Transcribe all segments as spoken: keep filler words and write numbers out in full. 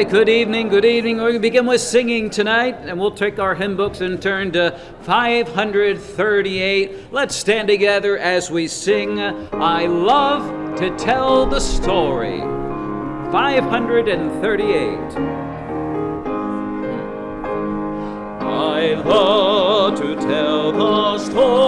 right, good evening, good evening. We're going to begin with singing tonight, and we'll take our hymn books and turn to five hundred thirty-eight. Let's stand together as we sing, I Love to Tell the Story. five hundred thirty-eight. I love to tell the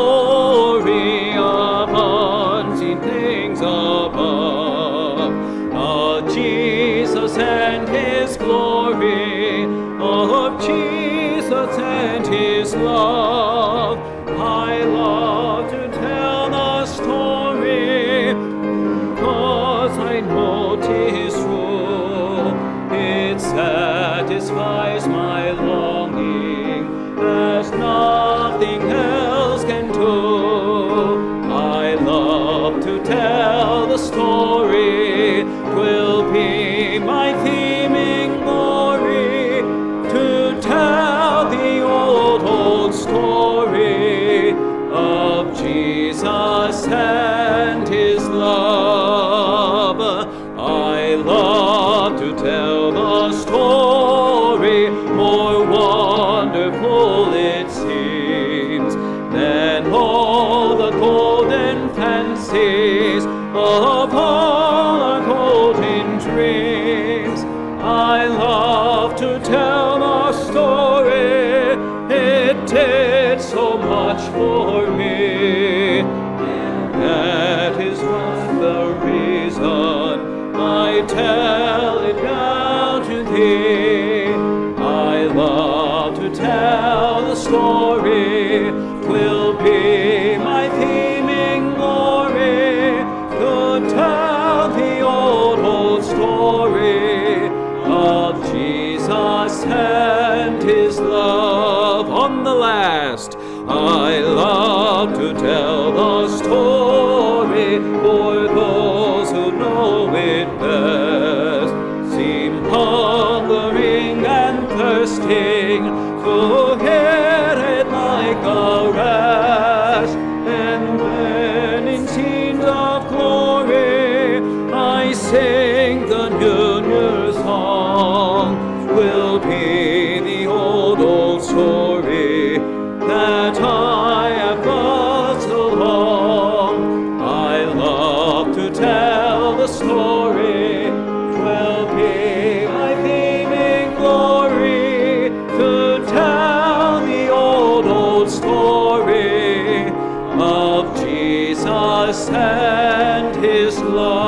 story of unseen things above, of Jesus and His glory, of Jesus and His love. I love to tell the story, 'cause I know 'tis true. It satisfies my longing as nothing else can do. I love to tell the story, 'twill be my theme in glory, to tell the old, old story of Jesus and His love. I love to tell the story, more wonderful it seems than all the golden fancies of all our golden dreams. I love to tell the story, it did so much for me, and that is one the reason I tell it now to thee. I love to tell the story, 'twill be my theme in glory, to tell the old, old story of Jesus and His love. On the last, I love to tell the story, for those who know it best seem hungering and thirsting to hear it like a rest. And when in scenes of glory I sing the new, new song, will be the old, old story that I have loved so long. I love to tell the story, 'twill be my theme in glory, to tell the old, old story of Jesus and His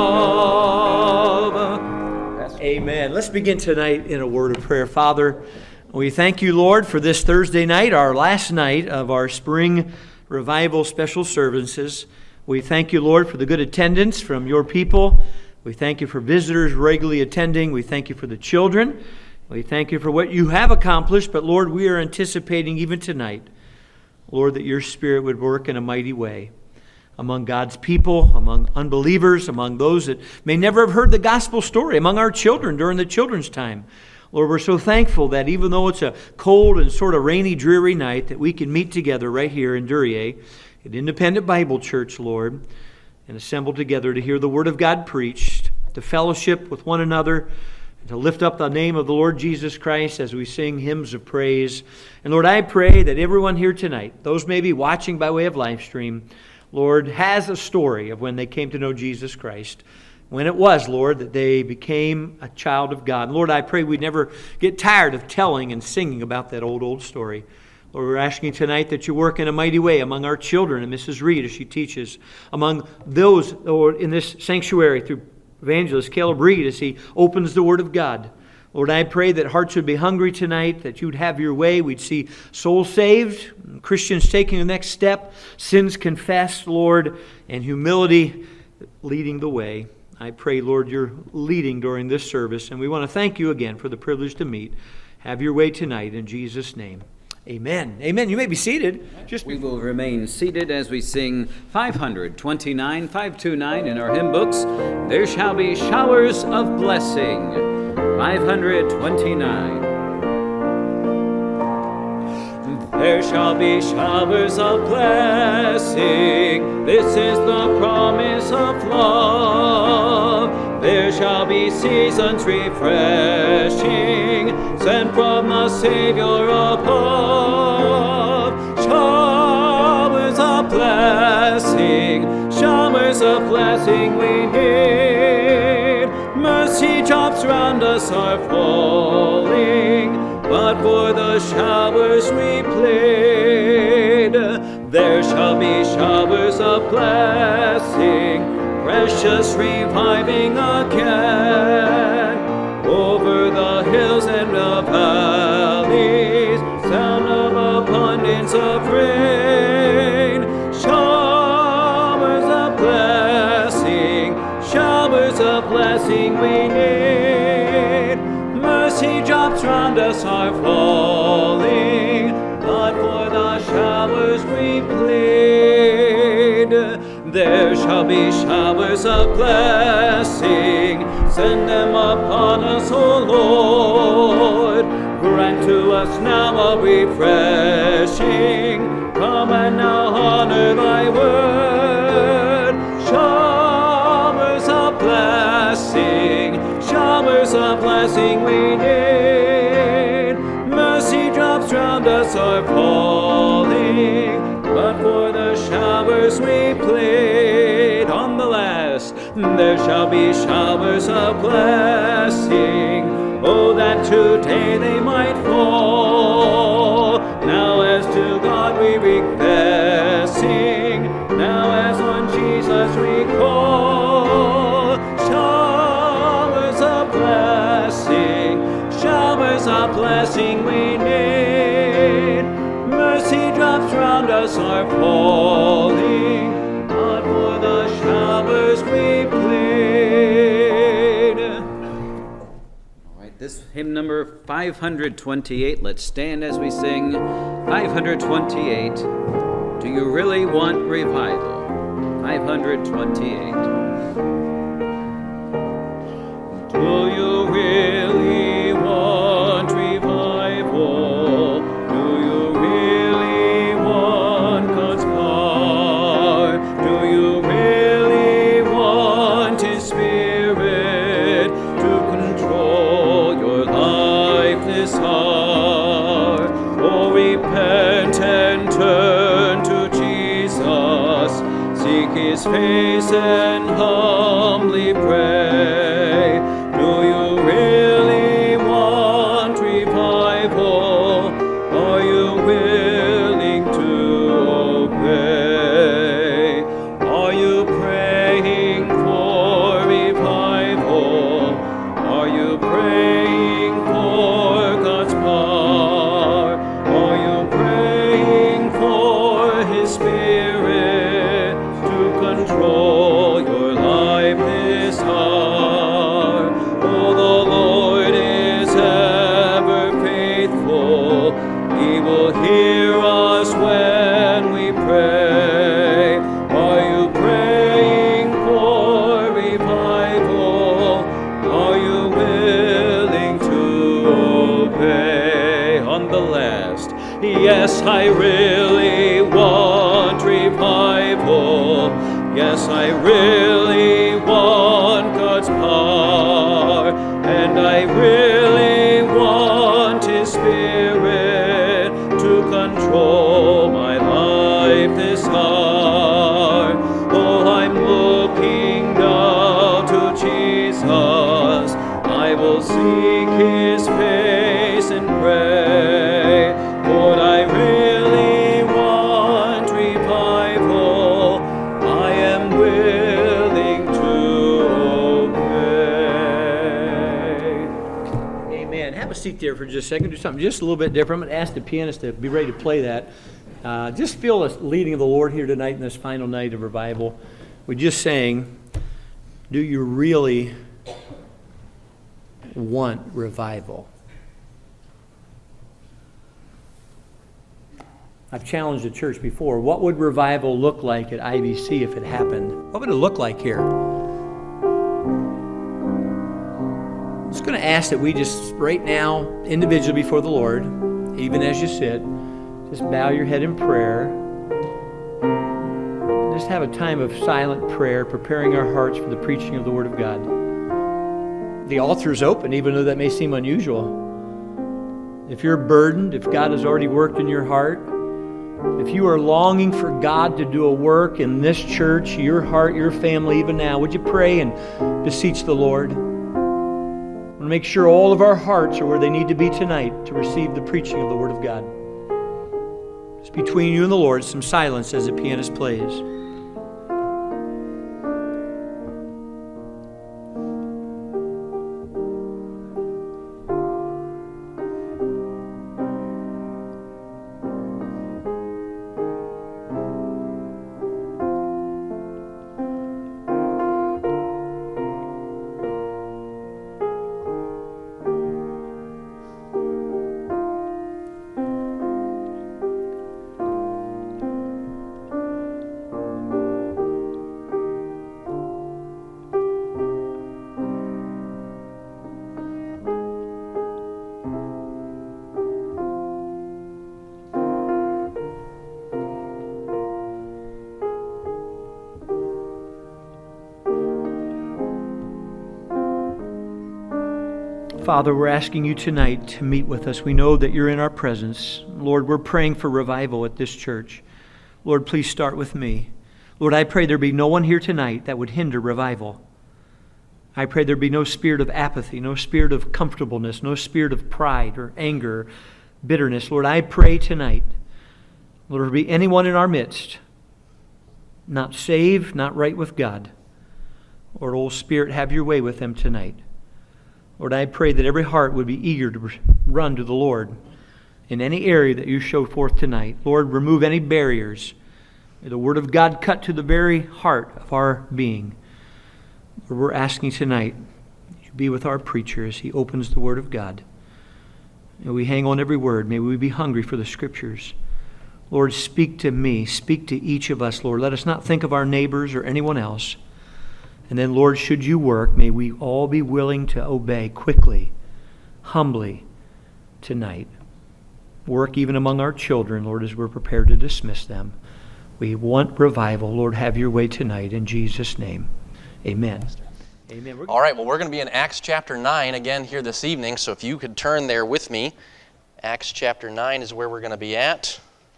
love. Amen. Let's begin tonight in a word of prayer. Father, we thank you, Lord, for this Thursday night, our last night of our spring revival special services. We thank you, Lord, for the good attendance from your people. We thank you for visitors regularly attending. We thank you for the children. We thank you for what you have accomplished. But, Lord, we are anticipating even tonight, Lord, that your Spirit would work in a mighty way among God's people, among unbelievers, among those that may never have heard the gospel story, among our children during the children's time. Lord, we're so thankful that even though it's a cold and sort of rainy, dreary night, that we can meet together right here in Duryea at Independent Bible Church, Lord, and assemble together to hear the Word of God preached, to fellowship with one another, and to lift up the name of the Lord Jesus Christ as we sing hymns of praise. And Lord, I pray that everyone here tonight, those maybe watching by way of live stream, Lord, has a story of when they came to know Jesus Christ. When it was, Lord, that they became a child of God. Lord, I pray we'd never get tired of telling and singing about that old, old story. Lord, we're asking tonight that you work in a mighty way among our children and Missus Reed as she teaches, among those, Lord, in this sanctuary through Evangelist Caleb Reed as he opens the Word of God. Lord, I pray that hearts would be hungry tonight, that you'd have your way. We'd see souls saved, Christians taking the next step, sins confessed, Lord, and humility leading the way. I pray, Lord, you're leading during this service, and we want to thank you again for the privilege to meet. Have your way tonight in Jesus' name. Amen. Amen. You may be seated. Just we will remain seated as we sing five hundred twenty-nine, five twenty-nine in our hymn books. There shall be showers of blessing. five hundred twenty-nine. There shall be showers of blessing. This is the promise of love. There shall be seasons refreshing, sent from the Savior above. Showers of blessing, showers of blessing we need. Mercy drops round us are falling, but for the showers we plead. There shall be showers of blessing, precious reviving again. Over the hills and the valleys, sound of abundance of rain. Showers of blessing, showers of blessing we need. Mercy drops round us are falling, but for the showers we plead. There shall be showers of blessing, send them upon us, O Lord. Grant to us now a refreshing, come and now honor thy word. Showers of blessing, showers of blessing we need. Mercy drops round us are falling, but for the showers we plead. On the last, there shall be showers of blessing. Oh, that today they might fall. Now as to God we confessing, now as on Jesus we call. Showers of blessing, showers of blessing we need. Mercy drops round us are falling, but for the showers we plead. All right, this hymn number five hundred twenty-eight. Let's stand as we sing five hundred twenty-eight. Do you really want revival? five hundred twenty-eight. Do you really want revival? Do you really want God's power? Do you really want His Spirit to control your life this hour? Oh, repent and turn to Jesus, seek His face and humbly pray. Do you really want revival? Are you willing to obey? Are you praying for revival? Are you praying for God's power? Are you praying for His Spirit to control your life this hour? Oh, the Lord is ever faithful. He will hear us when we pray. Are you praying for revival? Are you willing to obey? On the last, yes, I really want revival. Yes, I really want God's power, and I really want His Spirit to control my life this hour. Oh, I'm looking now to Jesus. I will seek His face and pray. Lord, I really want revival. I am willing to obey. Amen. Have a seat there for just a second. Do something just a little bit different. I'm going to ask the pianist to be ready to play that. Uh, just feel the leading of the Lord here tonight in this final night of revival. We just sang, do you really want revival? I've challenged the church before. What would revival look like at I B C if it happened? What would it look like here? I'm just going to ask that we just right now, individually before the Lord, even as you sit, Just bow your head in prayer. Just have a time of silent prayer, preparing our hearts for the preaching of the Word of God. The altar is open, even though that may seem unusual. If you're burdened, if God has already worked in your heart, if you are longing for God to do a work in this church, your heart, your family, even now, would you pray and beseech the Lord? I want to make sure all of our hearts are where they need to be tonight to receive the preaching of the Word of God. Just between you and the Lord, some silence as the pianist plays. Father, we're asking you tonight to meet with us. We know that you're in our presence. Lord, we're praying for revival at this church. Lord, please start with me. Lord, I pray there be no one here tonight that would hinder revival. I pray there be no spirit of apathy, no spirit of comfortableness, no spirit of pride or anger, bitterness. Lord, I pray tonight, Lord, there be anyone in our midst not saved, not right with God. Lord, Holy Spirit, have your way with them tonight. Lord, I pray that every heart would be eager to run to the Lord in any area that you show forth tonight. Lord, remove any barriers. May the Word of God cut to the very heart of our being. Lord, we're asking tonight that you be with our preacher as he opens the Word of God. May we hang on every word. May we be hungry for the Scriptures. Lord, speak to me. Speak to each of us, Lord. Let us not think of our neighbors or anyone else. And then, Lord, should you work, may we all be willing to obey quickly, humbly tonight. Work even among our children, Lord, as we're prepared to dismiss them. We want revival. Lord, have your way tonight in Jesus' name. Amen. Amen. All right, well, we're going to be in Acts chapter nine again here this evening, so if you could turn there with me. Acts chapter nine is where we're going to be at.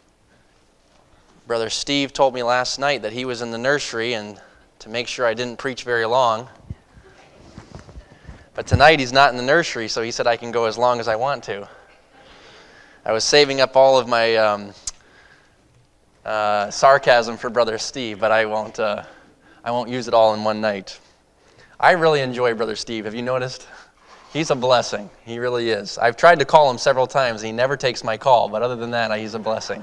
Brother Steve told me last night that he was in the nursery and to make sure I didn't preach very long. But tonight he's not in the nursery, so he said I can go as long as I want to. I was saving up all of my um, uh, sarcasm for Brother Steve, but I won't. Uh, I won't use it all in one night. I really enjoy Brother Steve. Have you noticed? He's a blessing. He really is. I've tried to call him several times. He never takes my call, but other than that, he's a blessing.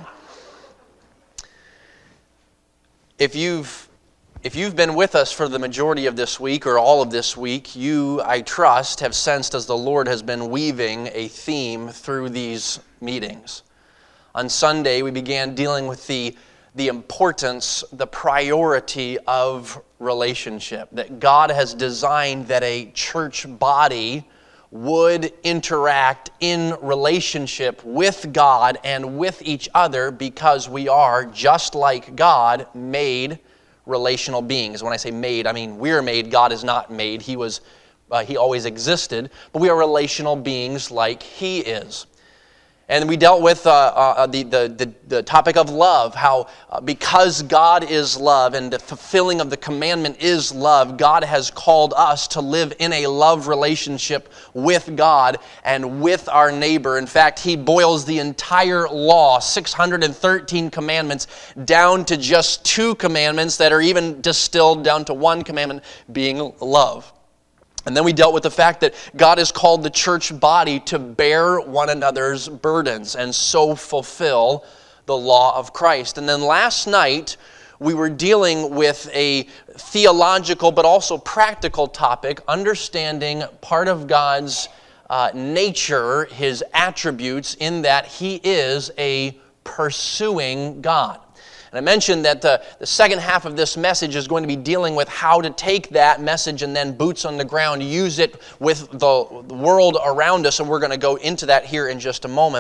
If you've If you've been with us for the majority of this week or all of this week, you, I trust, have sensed as the Lord has been weaving a theme through these meetings. On Sunday, we began dealing with the, the importance, the priority of relationship, that God has designed that a church body would interact in relationship with God and with each other because we are, just like God, made relational beings. When I say made, I mean we're made. God is not made. He was, uh, He always existed, but we are relational beings like He is. And we dealt with uh, uh, the, the, the, the topic of love, how uh, because God is love and the fulfilling of the commandment is love, God has called us to live in a love relationship with God and with our neighbor. In fact, He boils the entire law, six hundred thirteen commandments, down to just two commandments that are even distilled down to one commandment, being love. And then we dealt with the fact that God has called the church body to bear one another's burdens and so fulfill the law of Christ. And then last night, we were dealing with a theological but also practical topic, understanding part of God's uh, nature, His attributes, in that He is a pursuing God. And I mentioned that the, the second half of this message is going to be dealing with how to take that message and then boots on the ground, use it with the world around us, and we're going to go into that here in just a moment.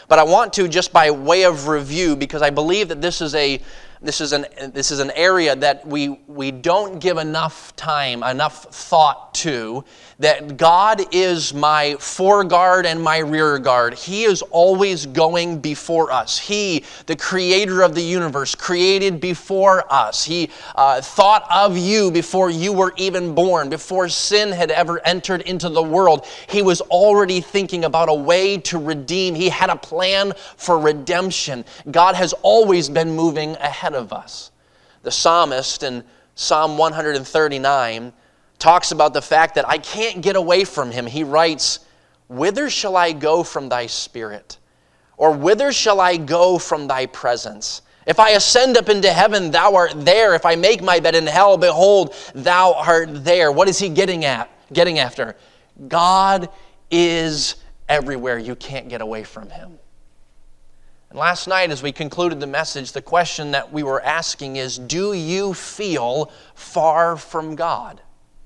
But I want to, just by way of review, because I believe that this is a This is an this is an area that we we don't give enough time, enough thought to, that God is my foreguard and my rear guard. He is always going before us. He, the creator of the universe, created before us. He uh, thought of you before you were even born, before sin had ever entered into the world. He was already thinking about a way to redeem. He had a plan for redemption. God has always been moving ahead of us. The psalmist in Psalm one thirty-nine talks about the fact that I can't get away from him. He writes, "Whither shall I go from thy spirit? Or whither shall I go from thy presence? If I ascend up into heaven, thou art there. If I make my bed in hell, behold, thou art there." What is he getting at? Getting after? God is everywhere. You can't get away from him. And last night, as we concluded the message, the question that we were asking is, do you feel far from God?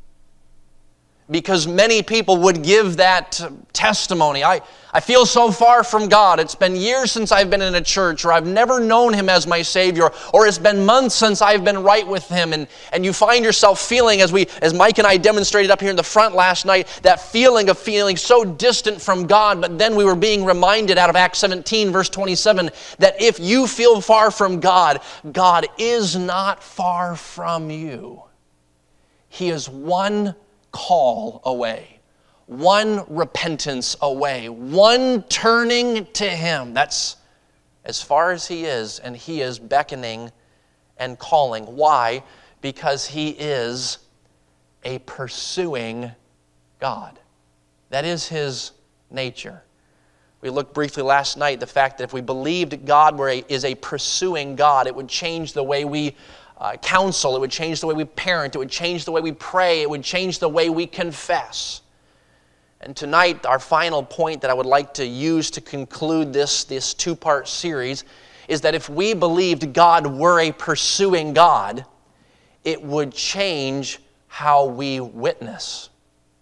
Because many people would give that testimony. I, I feel so far from God. It's been years since I've been in a church, or I've never known him as my Savior, or it's been months since I've been right with him. And, and you find yourself feeling, as we, as Mike and I demonstrated up here in the front last night, that feeling of feeling so distant from God. But then we were being reminded out of Acts seventeen, verse twenty-seven, that if you feel far from God, God is not far from you. He is one call away, one repentance away, one turning to him. That's as far as he is, and he is beckoning and calling. Why? Because he is a pursuing God. That is his nature. We looked briefly last night, the fact that if we believed God were a, is a pursuing God, it would change the way we Uh, counsel, it would change the way we parent, it would change the way we pray, it would change the way we confess. And tonight, our final point that I would like to use to conclude this, this two-part series is that if we believed God were a pursuing God, it would change how we witness.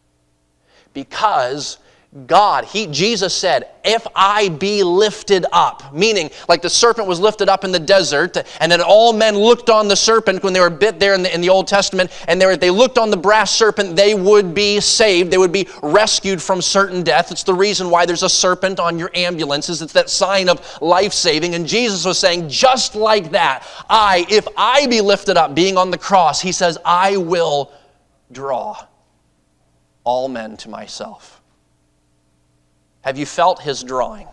Because God, he, Jesus said, if I be lifted up, meaning like the serpent was lifted up in the desert, and then all men looked on the serpent when they were bit there in the, in the Old Testament, and they, were, they looked on the brass serpent, they would be saved, they would be rescued from certain death. It's the reason why there's a serpent on your ambulances. It's that sign of life-saving. And Jesus was saying, just like that, I, if I be lifted up, being on the cross, he says, I will draw all men to myself. Have you felt his drawing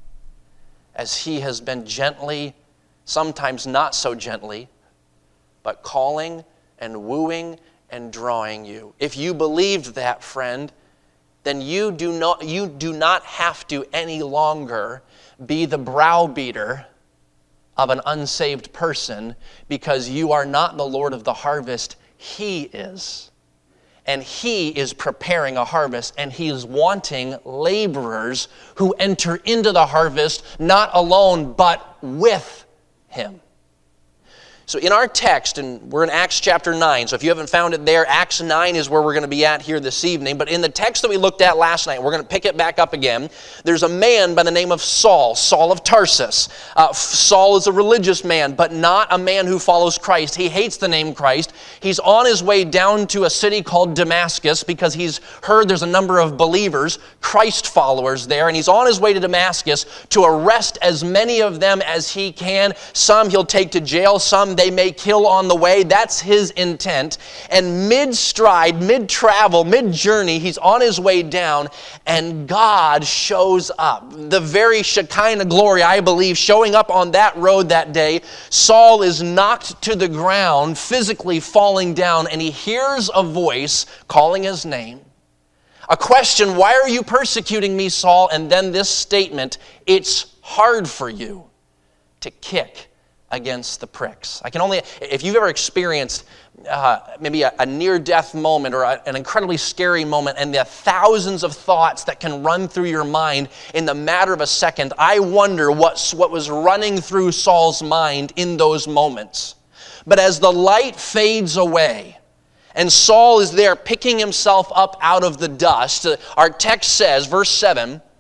as he has been gently, sometimes not so gently, but calling and wooing and drawing you? If you believed that, friend, then you do not, you do not have to any longer be the browbeater of an unsaved person, because you are not the Lord of the harvest. He is. And he is preparing a harvest, and he is wanting laborers who enter into the harvest, not alone, but with him. So in our text, and we're in Acts chapter nine, so if you haven't found it there, Acts nine is where we're going to be at here this evening. But in the text that we looked at last night, we're going to pick it back up again. There's a man by the name of Saul, Saul of Tarsus. Uh, Saul is a religious man, but not a man who follows Christ. He hates the name Christ. He's on his way down to a city called Damascus because he's heard there's a number of believers, Christ followers there, and he's on his way to Damascus to arrest as many of them as he can. Some he'll take to jail, some they may kill on the way. That's his intent. And mid-stride, mid-travel, mid-journey, he's on his way down, and God shows up. The very Shekinah glory, I believe, showing up on that road that day. Saul is knocked to the ground, physically falling down, and he hears a voice calling his name. A question, why are you persecuting me, Saul? And then this statement, it's hard for you to kick against the pricks. I can only, if you've ever experienced uh, maybe a, a near-death moment or a, an incredibly scary moment, and the thousands of thoughts that can run through your mind in the matter of a second, I wonder what, what was running through Saul's mind in those moments. But as the light fades away, and Saul is there picking himself up out of the dust, our text says, verse seven,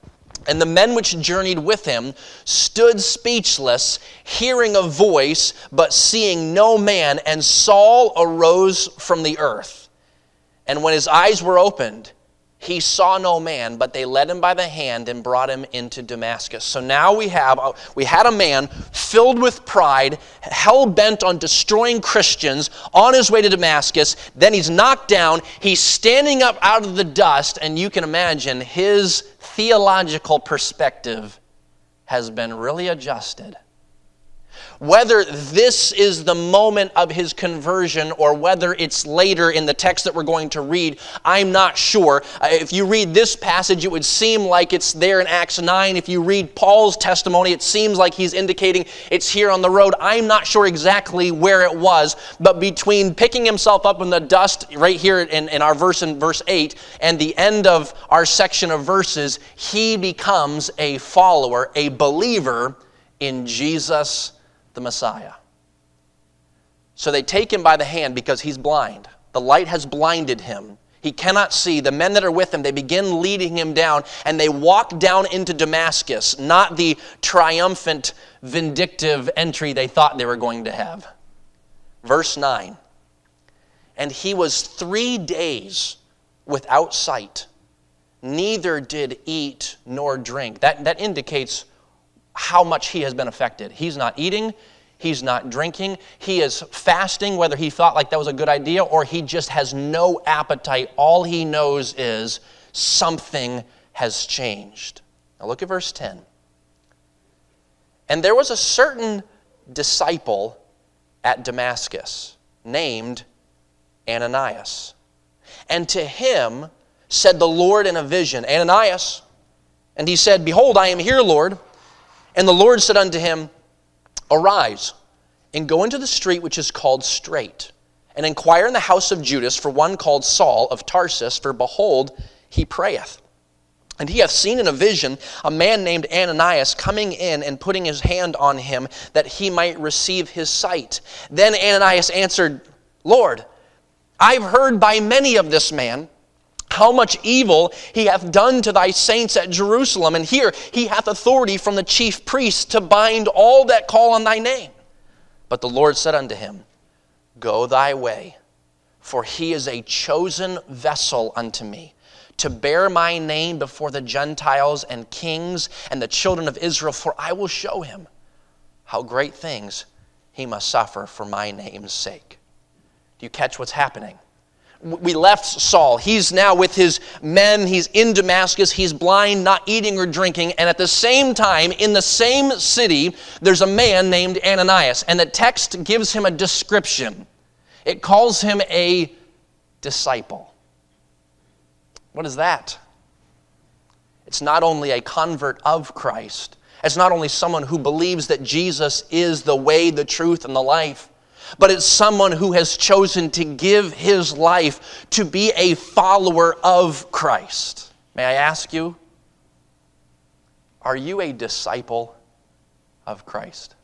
And the men which journeyed with him stood speechless, hearing a voice, but seeing no man. And Saul arose from the earth. And when his eyes were opened, he saw no man, but they led him by the hand and brought him into Damascus. So now we have, we had a man filled with pride, hell-bent on destroying Christians, on his way to Damascus. Then he's knocked down, he's standing up out of the dust, and you can imagine his theological perspective has been really adjusted. Whether this is the moment of his conversion or whether it's later in the text that we're going to read, I'm not sure. Uh, if you read this passage, it would seem like it's there in Acts nine. If you read Paul's testimony, it seems like he's indicating it's here on the road. I'm not sure exactly where it was, but between picking himself up in the dust right here in, in our verse in verse eight and the end of our section of verses, he becomes a follower, a believer in Jesus the Messiah. So they take him by the hand because he's blind. The light has blinded him. He cannot see. The men that are with him, they begin leading him down, and they walk down into Damascus, not the triumphant, vindictive entry they thought they were going to have. Verse nine, and he was three days without sight, neither did eat nor drink. That, that indicates how much he has been affected. He's not eating, he's not drinking, he is fasting, whether he thought like that was a good idea or he just has no appetite. All he knows is something has changed. Now look at verse ten. And there was a certain disciple at Damascus named Ananias. And to him said the Lord in a vision, Ananias. And he said, Behold, I am here, Lord. And the Lord said unto him, Arise, and go into the street which is called Straight, and inquire in the house of Judas for one called Saul of Tarsus, for behold, he prayeth. And he hath seen in a vision a man named Ananias coming in and putting his hand on him, that he might receive his sight. Then Ananias answered, Lord, I've heard by many of this man, how much evil he hath done to thy saints at Jerusalem. And here he hath authority from the chief priests to bind all that call on thy name. But the Lord said unto him, Go thy way, for he is a chosen vessel unto me, to bear my name before the Gentiles and kings and the children of Israel. For I will show him how great things he must suffer for my name's sake. Do you catch what's happening? We left Saul. He's now with his men. He's in Damascus. He's blind, not eating or drinking. And at the same time, in the same city, there's a man named Ananias. And the text gives him a description. It calls him a disciple. What is that? It's not only a convert of Christ. It's not only someone who believes that Jesus is the way, the truth, and the life, but it's someone who has chosen to give his life to be a follower of Christ. May I ask you, are you a disciple of Christ?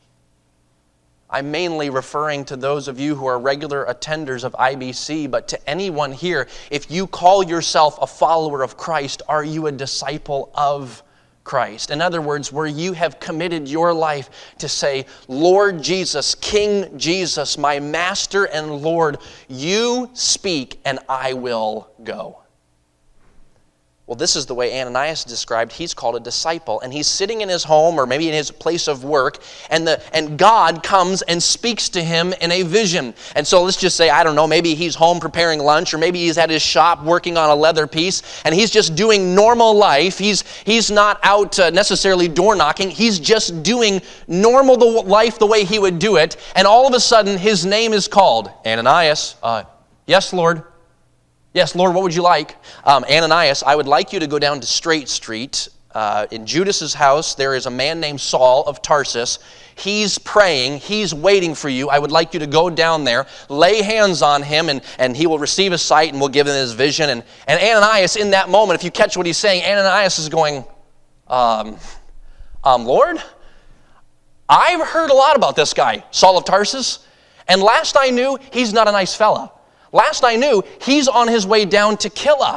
I'm mainly referring to those of you who are regular attenders of I B C, but to anyone here, if you call yourself a follower of Christ, are you a disciple of Christ? In other words, where you have committed your life to say, Lord Jesus, King Jesus, my Master and Lord, you speak and I will go. Well, this is the way Ananias described. He's called a disciple, and he's sitting in his home or maybe in his place of work, and the and God comes and speaks to him in a vision. And so let's just say, I don't know, maybe he's home preparing lunch, or maybe he's at his shop working on a leather piece, and he's just doing normal life. He's he's not out uh, necessarily door knocking. He's just doing normal the life the way he would do it, and all of a sudden his name is called. Ananias, uh, yes, Lord. Yes, Lord, what would you like? Um, Ananias, I would like you to go down to Straight Street. Uh, in Judas's house, there is a man named Saul of Tarsus. He's praying. He's waiting for you. I would like you to go down there, lay hands on him, and, and he will receive his sight, and we'll give him his vision. And, and Ananias, in that moment, if you catch what he's saying, Ananias is going, um, um, Lord, I've heard a lot about this guy, Saul of Tarsus, and last I knew, he's not a nice fella. Last I knew, he's on his way down to kill us.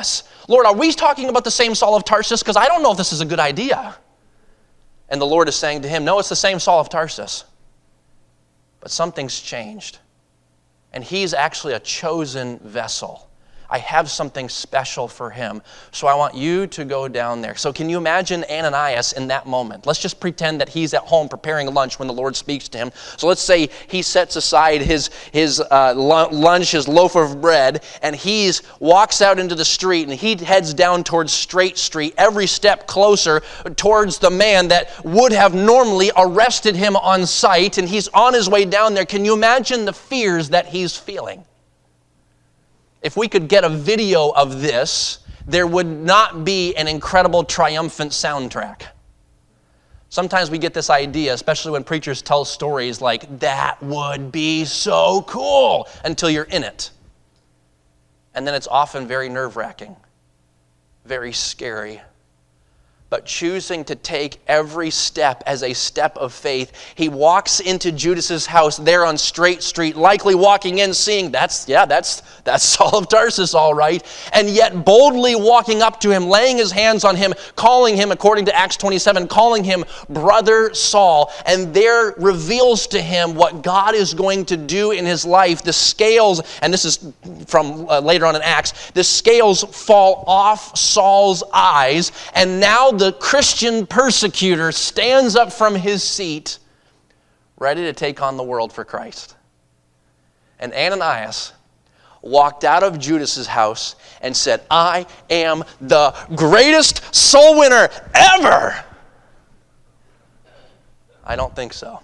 Lord, are we talking about the same Saul of Tarsus? Because I don't know if this is a good idea. And the Lord is saying to him, no, it's the same Saul of Tarsus. But something's changed. And he's actually a chosen vessel. I have something special for him. So I want you to go down there. So can you imagine Ananias in that moment? Let's just pretend that he's at home preparing lunch when the Lord speaks to him. So let's say he sets aside his, his uh, lunch, his loaf of bread, and he walks out into the street, and he heads down towards Straight Street, every step closer towards the man that would have normally arrested him on sight, and he's on his way down there. Can you imagine the fears that he's feeling? If we could get a video of this, there would not be an incredible triumphant soundtrack. Sometimes we get this idea, especially when preachers tell stories like, that would be so cool, until you're in it. And then it's often very nerve-wracking, very scary. But choosing to take every step as a step of faith, he walks into Judas's house there on Straight Street, likely walking in, seeing that's, yeah, that's, that's Saul of Tarsus, all right. And yet boldly walking up to him, laying his hands on him, calling him, according to Acts twenty-seven, calling him Brother Saul. And there reveals to him what God is going to do in his life. The scales, and this is from uh, later on in Acts, the scales fall off Saul's eyes, and now the Christian persecutor stands up from his seat, ready to take on the world for Christ. And Ananias walked out of Judas's house and said, I am the greatest soul winner ever. I don't think so.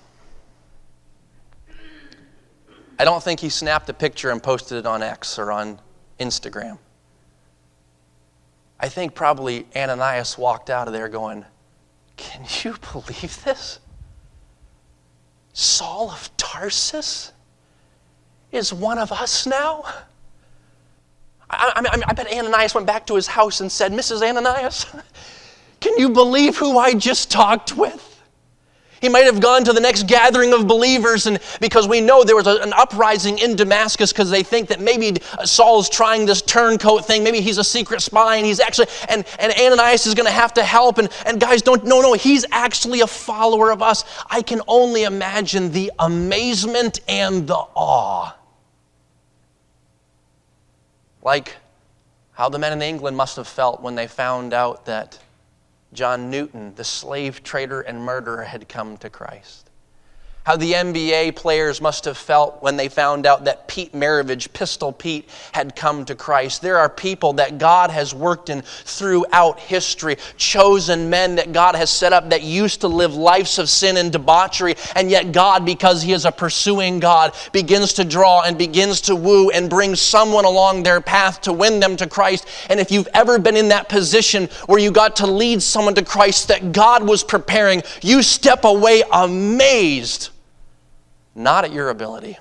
I don't think he snapped a picture and posted it on X or on Instagram. I think probably Ananias walked out of there going, can you believe this? Saul of Tarsus is one of us now? I, I, I bet Ananias went back to his house and said, Missus Ananias, can you believe who I just talked with? He might have gone to the next gathering of believers, and because we know there was a, an uprising in Damascus because they think that maybe Saul's trying this turncoat thing. Maybe he's a secret spy, and he's actually, and, and Ananias is going to have to help. And, and guys, don't, no, no, he's actually a follower of us. I can only imagine the amazement and the awe. Like how the men in England must have felt when they found out that John Newton, the slave trader and murderer, had come to Christ. How the N B A players must have felt when they found out that Pete Maravich, Pistol Pete, had come to Christ. There are people that God has worked in throughout history, chosen men that God has set up that used to live lives of sin and debauchery, and yet God, because He is a pursuing God, begins to draw and begins to woo and bring someone along their path to win them to Christ. And if you've ever been in that position where you got to lead someone to Christ that God was preparing, you step away amazed. Not at your ability,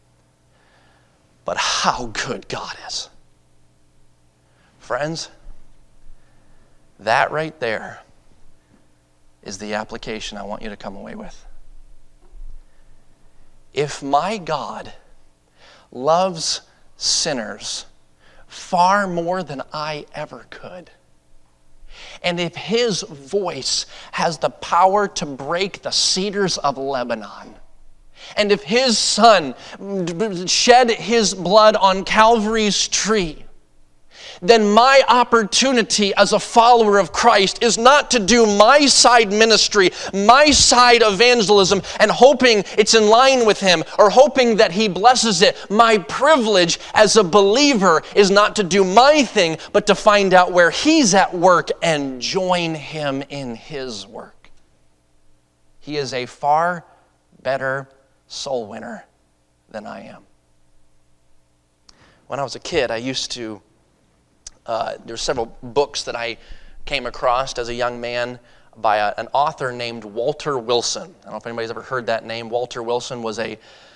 but how good God is. Friends, that right there is the application I want you to come away with. If my God loves sinners far more than I ever could, and if His voice has the power to break the cedars of Lebanon, and if His Son shed His blood on Calvary's tree, then my opportunity as a follower of Christ is not to do my side ministry, my side evangelism, and hoping it's in line with Him or hoping that He blesses it. My privilege as a believer is not to do my thing, but to find out where He's at work and join Him in His work. He is a far better soul winner than I am. When I was a kid, I used to, uh, there were several books that I came across as a young man by a, an author named Walter Wilson. I don't know if anybody's ever heard that name. Walter Wilson was a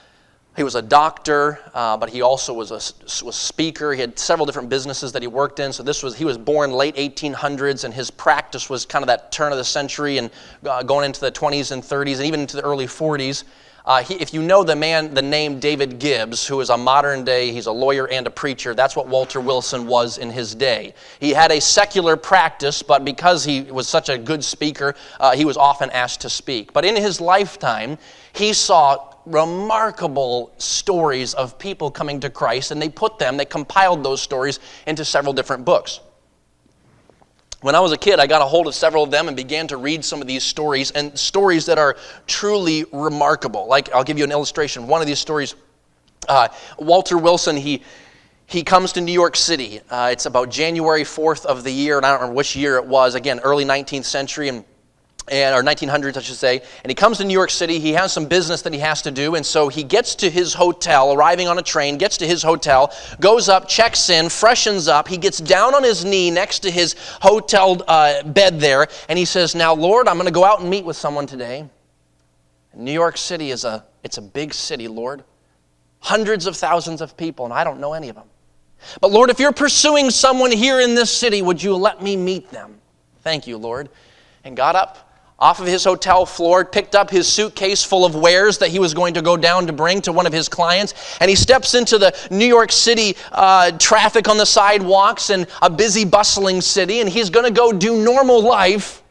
He was a doctor, uh, but he also was a, was a speaker. He had several different businesses that he worked in. So this was he was born late eighteen hundreds, and his practice was kind of that turn of the century and uh, going into the twenties and thirties and even into the early forties. Uh, he, if you know the man, the name David Gibbs, who is a modern day, he's a lawyer and a preacher, that's what Walter Wilson was in his day. He had a secular practice, but because he was such a good speaker, uh, he was often asked to speak. But in his lifetime, he saw remarkable stories of people coming to Christ, and they put them, they compiled those stories into several different books. When I was a kid, I got a hold of several of them and began to read some of these stories, and stories that are truly remarkable. Like, I'll give you an illustration. One of these stories, uh, Walter Wilson, he he comes to New York City. Uh, it's about January fourth of the year, and I don't remember which year it was. Again, early nineteenth century, and And, or nineteen hundreds, I should say, and he comes to New York City. He has some business that he has to do, and so he gets to his hotel, arriving on a train, gets to his hotel, goes up, checks in, freshens up. He gets down on his knee next to his hotel uh, bed there, and he says, "Now, Lord, I'm going to go out and meet with someone today. New York City is a, it's a big city, Lord. Hundreds of thousands of people, and I don't know any of them. But Lord, if you're pursuing someone here in this city, would you let me meet them? Thank you, Lord." And got up off of his hotel floor, picked up his suitcase full of wares that he was going to go down to bring to one of his clients, and he steps into the New York City uh, traffic on the sidewalks and a busy, bustling city, and he's going to go do normal life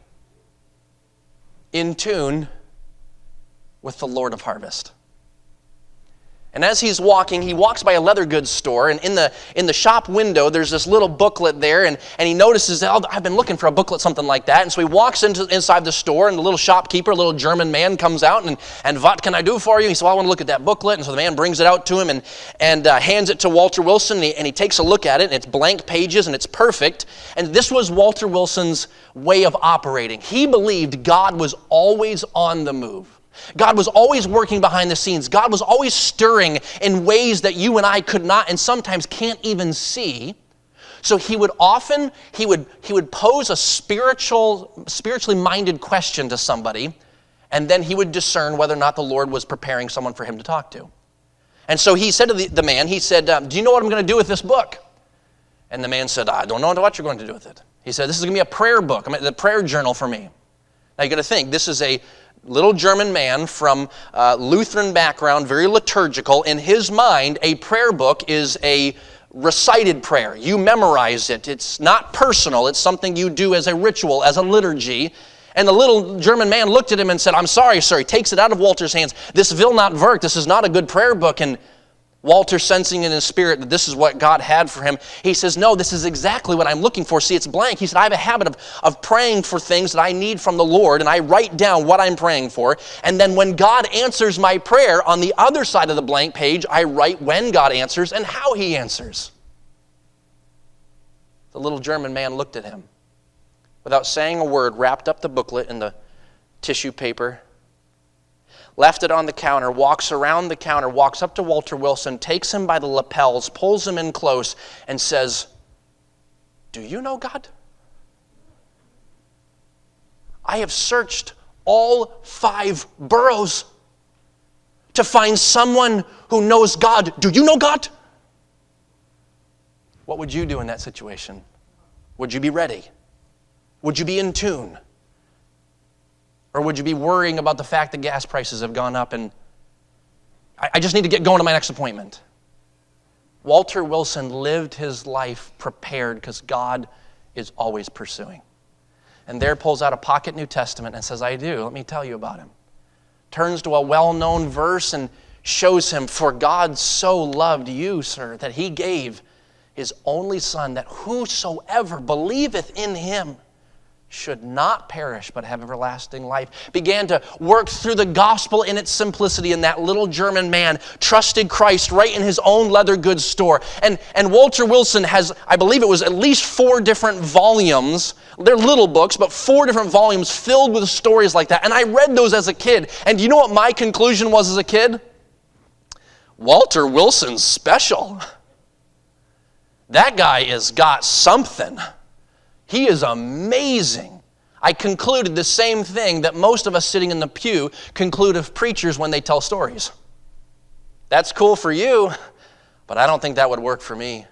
in tune with the Lord of Harvest. And as he's walking, he walks by a leather goods store, and in the in the shop window, there's this little booklet there, and, and he notices, oh, I've been looking for a booklet, something like that. And so he walks into inside the store, and the little shopkeeper, a little German man, comes out, and, and what can I do for you? He said, well, I want to look at that booklet. And so the man brings it out to him and, and uh, hands it to Walter Wilson, and he, and he takes a look at it, and it's blank pages, and it's perfect. And this was Walter Wilson's way of operating. He believed God was always on the move. God was always working behind the scenes. God was always stirring in ways that you and I could not and sometimes can't even see. So he would often, he would, he would pose a spiritual, spiritually minded question to somebody, and then he would discern whether or not the Lord was preparing someone for him to talk to. And so he said to the, the man, he said, um, do you know what I'm going to do with this book? And the man said, I don't know what you're going to do with it. He said, this is going to be a prayer book, I mean, the prayer journal for me. Now you got to think, this is a little German man from uh, Lutheran background, very liturgical. In his mind, a prayer book is a recited prayer. You memorize it. It's not personal. It's something you do as a ritual, as a liturgy. And the little German man looked at him and said, I'm sorry, sir. He takes it out of Walter's hands. This will not work. This is not a good prayer book. And Walter, sensing in his spirit that this is what God had for him, he says, no, this is exactly what I'm looking for. See, it's blank. He said, I have a habit of, of praying for things that I need from the Lord, and I write down what I'm praying for. And then when God answers my prayer, on the other side of the blank page, I write when God answers and how he answers. The little German man looked at him. Without saying a word, wrapped up the booklet in the tissue paper, left it on the counter, walks around the counter, walks up to Walter Wilson, takes him by the lapels, pulls him in close, and says, do you know God? I have searched all five boroughs to find someone who knows God. Do you know God? What would you do in that situation? Would you be ready? Would you be in tune? Or would you be worrying about the fact that gas prices have gone up and I, I just need to get going to my next appointment? Walter Wilson lived his life prepared because God is always pursuing. And there pulls out a pocket New Testament and says, I do. Let me tell you about him. Turns to a well-known verse and shows him, for God so loved you, sir, that he gave his only son, that whosoever believeth in him should not perish but have everlasting life. Began to work through the gospel in its simplicity, and that little German man trusted Christ right in his own leather goods store. And, and Walter Wilson has, I believe it was at least four different volumes. They're little books, but four different volumes filled with stories like that. And I read those as a kid. And do you know what my conclusion was as a kid? Walter Wilson's special. That guy has got something. He is amazing. I concluded the same thing that most of us sitting in the pew conclude of preachers when they tell stories. That's cool for you, but I don't think that would work for me.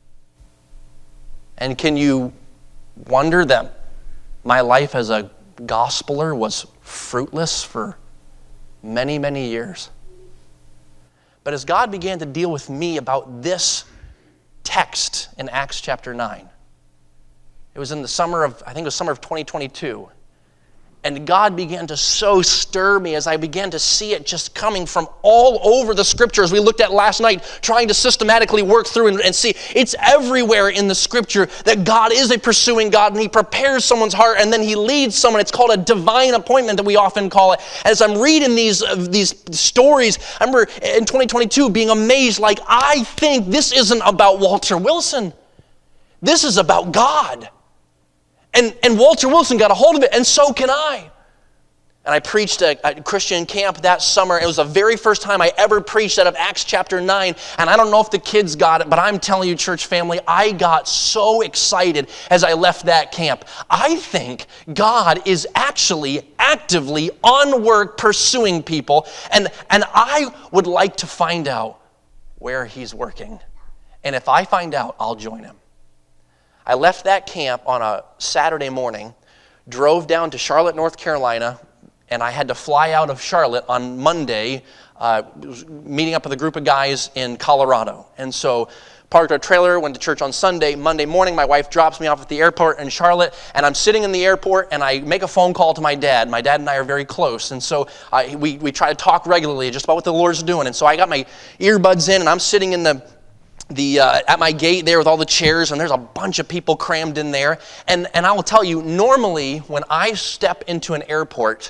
And can you wonder that my life as a gospeler was fruitless for many, many years? But as God began to deal with me about this text in Acts chapter nine, it was in the summer of, I think it was summer of twenty twenty-two, and God began to so stir me as I began to see it just coming from all over the scriptures we looked at last night, trying to systematically work through and, and see it's everywhere in the scripture that God is a pursuing God, and he prepares someone's heart and then he leads someone. It's called a divine appointment that we often call it. As I'm reading these, uh, these stories, I remember in twenty twenty-two being amazed, like, I think this isn't about Walter Wilson. This is about God. And, and Walter Wilson got a hold of it, and so can I. And I preached a, a Christian camp that summer. It was the very first time I ever preached out of Acts chapter nine. And I don't know if the kids got it, but I'm telling you, church family, I got so excited as I left that camp. I think God is actually actively on work pursuing people. And, and I would like to find out where he's working. And if I find out, I'll join him. I left that camp on a Saturday morning, drove down to Charlotte, North Carolina, and I had to fly out of Charlotte on Monday, uh, meeting up with a group of guys in Colorado. And so parked our trailer, went to church on Sunday. Monday morning, my wife drops me off at the airport in Charlotte, and I'm sitting in the airport, and I make a phone call to my dad. My dad and I are very close, and so uh, we, we try to talk regularly just about what the Lord's doing. And so I got my earbuds in, and I'm sitting in the The uh, at my gate there with all the chairs, and there's a bunch of people crammed in there. And, and I will tell you, normally when I step into an airport,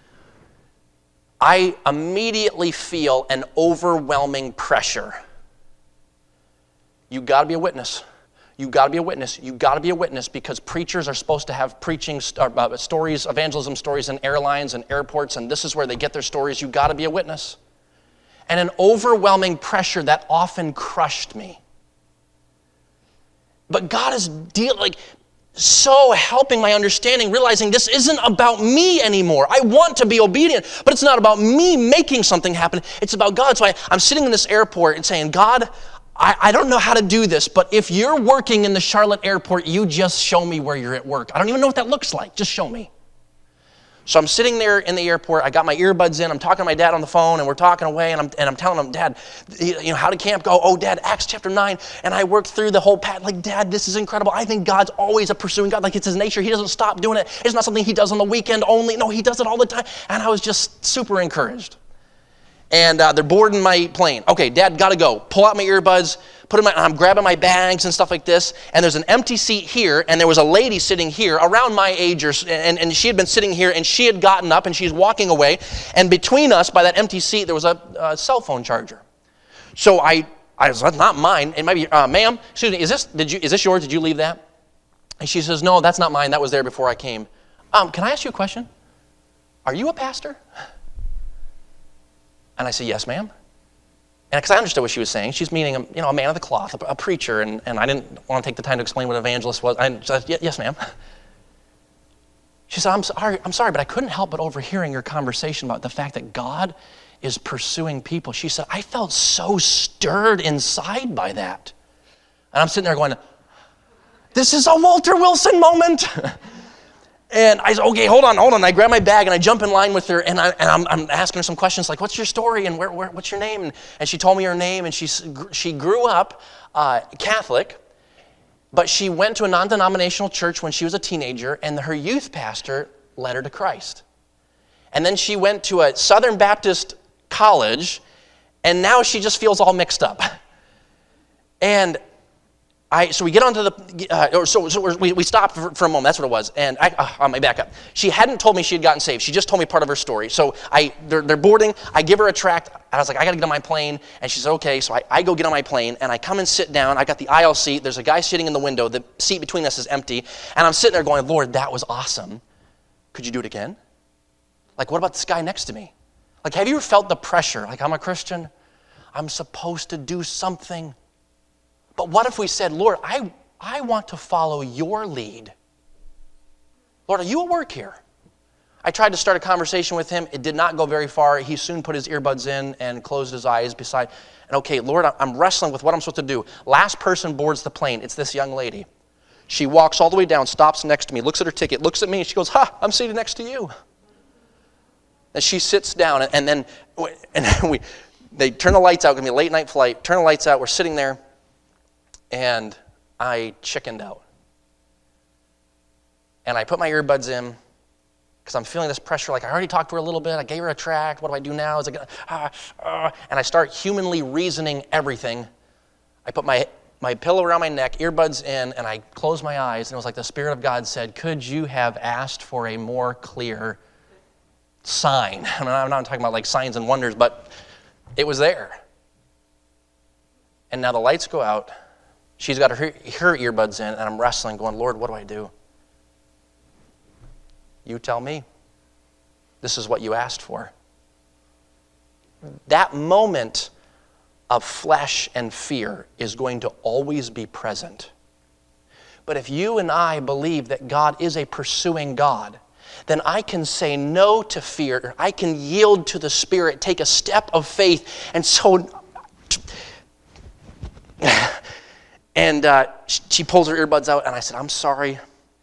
I immediately feel an overwhelming pressure. You got to be a witness. You got to be a witness. You got to be a witness, because preachers are supposed to have preaching uh, stories, evangelism stories in airlines and airports, and this is where they get their stories. You got to be a witness. And an overwhelming pressure that often crushed me. But God is deal, like so helping my understanding, realizing this isn't about me anymore. I want to be obedient, but it's not about me making something happen. It's about God. So I, I'm sitting in this airport and saying, God, I, I don't know how to do this, but if you're working in the Charlotte airport, you just show me where you're at work. I don't even know what that looks like. Just show me. So I'm sitting there in the airport, I got my earbuds in, I'm talking to my dad on the phone, and we're talking away, and I'm, and I'm telling him, Dad, you know, how did camp go? Oh, Dad, Acts chapter nine, and I worked through the whole path. Like, Dad, this is incredible. I think God's always a pursuing God. Like, it's his nature. He doesn't stop doing it. It's not something he does on the weekend only. No, he does it all the time. And I was just super encouraged. And uh, they're boarding my plane. Okay, Dad, gotta go. Pull out my earbuds, put in my, I'm grabbing my bags and stuff like this, and there's an empty seat here, and there was a lady sitting here around my age, or, and, and she had been sitting here, and she had gotten up, and she's walking away, and between us, by that empty seat, there was a, a cell phone charger. So I, I was like, not mine, it might be, uh, ma'am, excuse me, is this, did you, is this yours? Did you leave that? And she says, no, that's not mine, that was there before I came. Um, can I ask you a question? Are you a pastor? And I said, yes, ma'am. And because I understood what she was saying, she's meaning, you know, a man of the cloth, a, a preacher, and, and I didn't want to take the time to explain what an evangelist was. I said, yes, ma'am. She said, I'm sorry, I'm sorry, but I couldn't help but overhearing your conversation about the fact that God is pursuing people. She said, I felt so stirred inside by that. And I'm sitting there going, this is a Walter Wilson moment. And I said, okay, hold on, hold on. I grab my bag and I jump in line with her, and, I, and I'm, I'm asking her some questions like, what's your story, and where, where, what's your name? And, and she told me her name, and she, she grew up uh, Catholic, but she went to a non-denominational church when she was a teenager, and her youth pastor led her to Christ. And then she went to a Southern Baptist college, and now she just feels all mixed up. And I, so we get onto the, uh, or so, so we, we stopped for, for a moment, that's what it was, and I, uh, on my back up. She hadn't told me she had gotten saved, she just told me part of her story. So I, they're, they're boarding, I give her a tract, I was like, I gotta get on my plane, and she said, okay, so I, I go get on my plane, and I come and sit down, I got the aisle seat, there's a guy sitting in the window, the seat between us is empty, and I'm sitting there going, Lord, that was awesome. Could you do it again? Like, what about this guy next to me? Like, have you ever felt the pressure? Like, I'm a Christian, I'm supposed to do something. But what if we said, Lord, I, I want to follow your lead. Lord, are you at work here? I tried to start a conversation with him. It did not go very far. He soon put his earbuds in and closed his eyes beside. And okay, Lord, I'm wrestling with what I'm supposed to do. Last person boards the plane. It's this young lady. She walks all the way down, stops next to me, looks at her ticket, looks at me, and she goes, ha, I'm seated next to you. And she sits down, and then and we, they turn the lights out. It's going to be a late night flight. Turn the lights out. We're sitting there, and I chickened out. And I put my earbuds in, because I'm feeling this pressure, like I already talked to her a little bit, I gave her a tract, what do I do now? Is it gonna, ah, ah, and I start humanly reasoning everything. I put my, my pillow around my neck, earbuds in, and I closed my eyes, and it was like the Spirit of God said, could you have asked for a more clear sign? I mean, I'm not talking about like signs and wonders, but it was there. And now the lights go out, she's got her, her earbuds in, and I'm wrestling, going, Lord, what do I do? You tell me. This is what you asked for. That moment of flesh and fear is going to always be present. But if you and I believe that God is a pursuing God, then I can say no to fear. I can yield to the Spirit, take a step of faith. And so, and uh, she pulls her earbuds out, and I said, I'm sorry.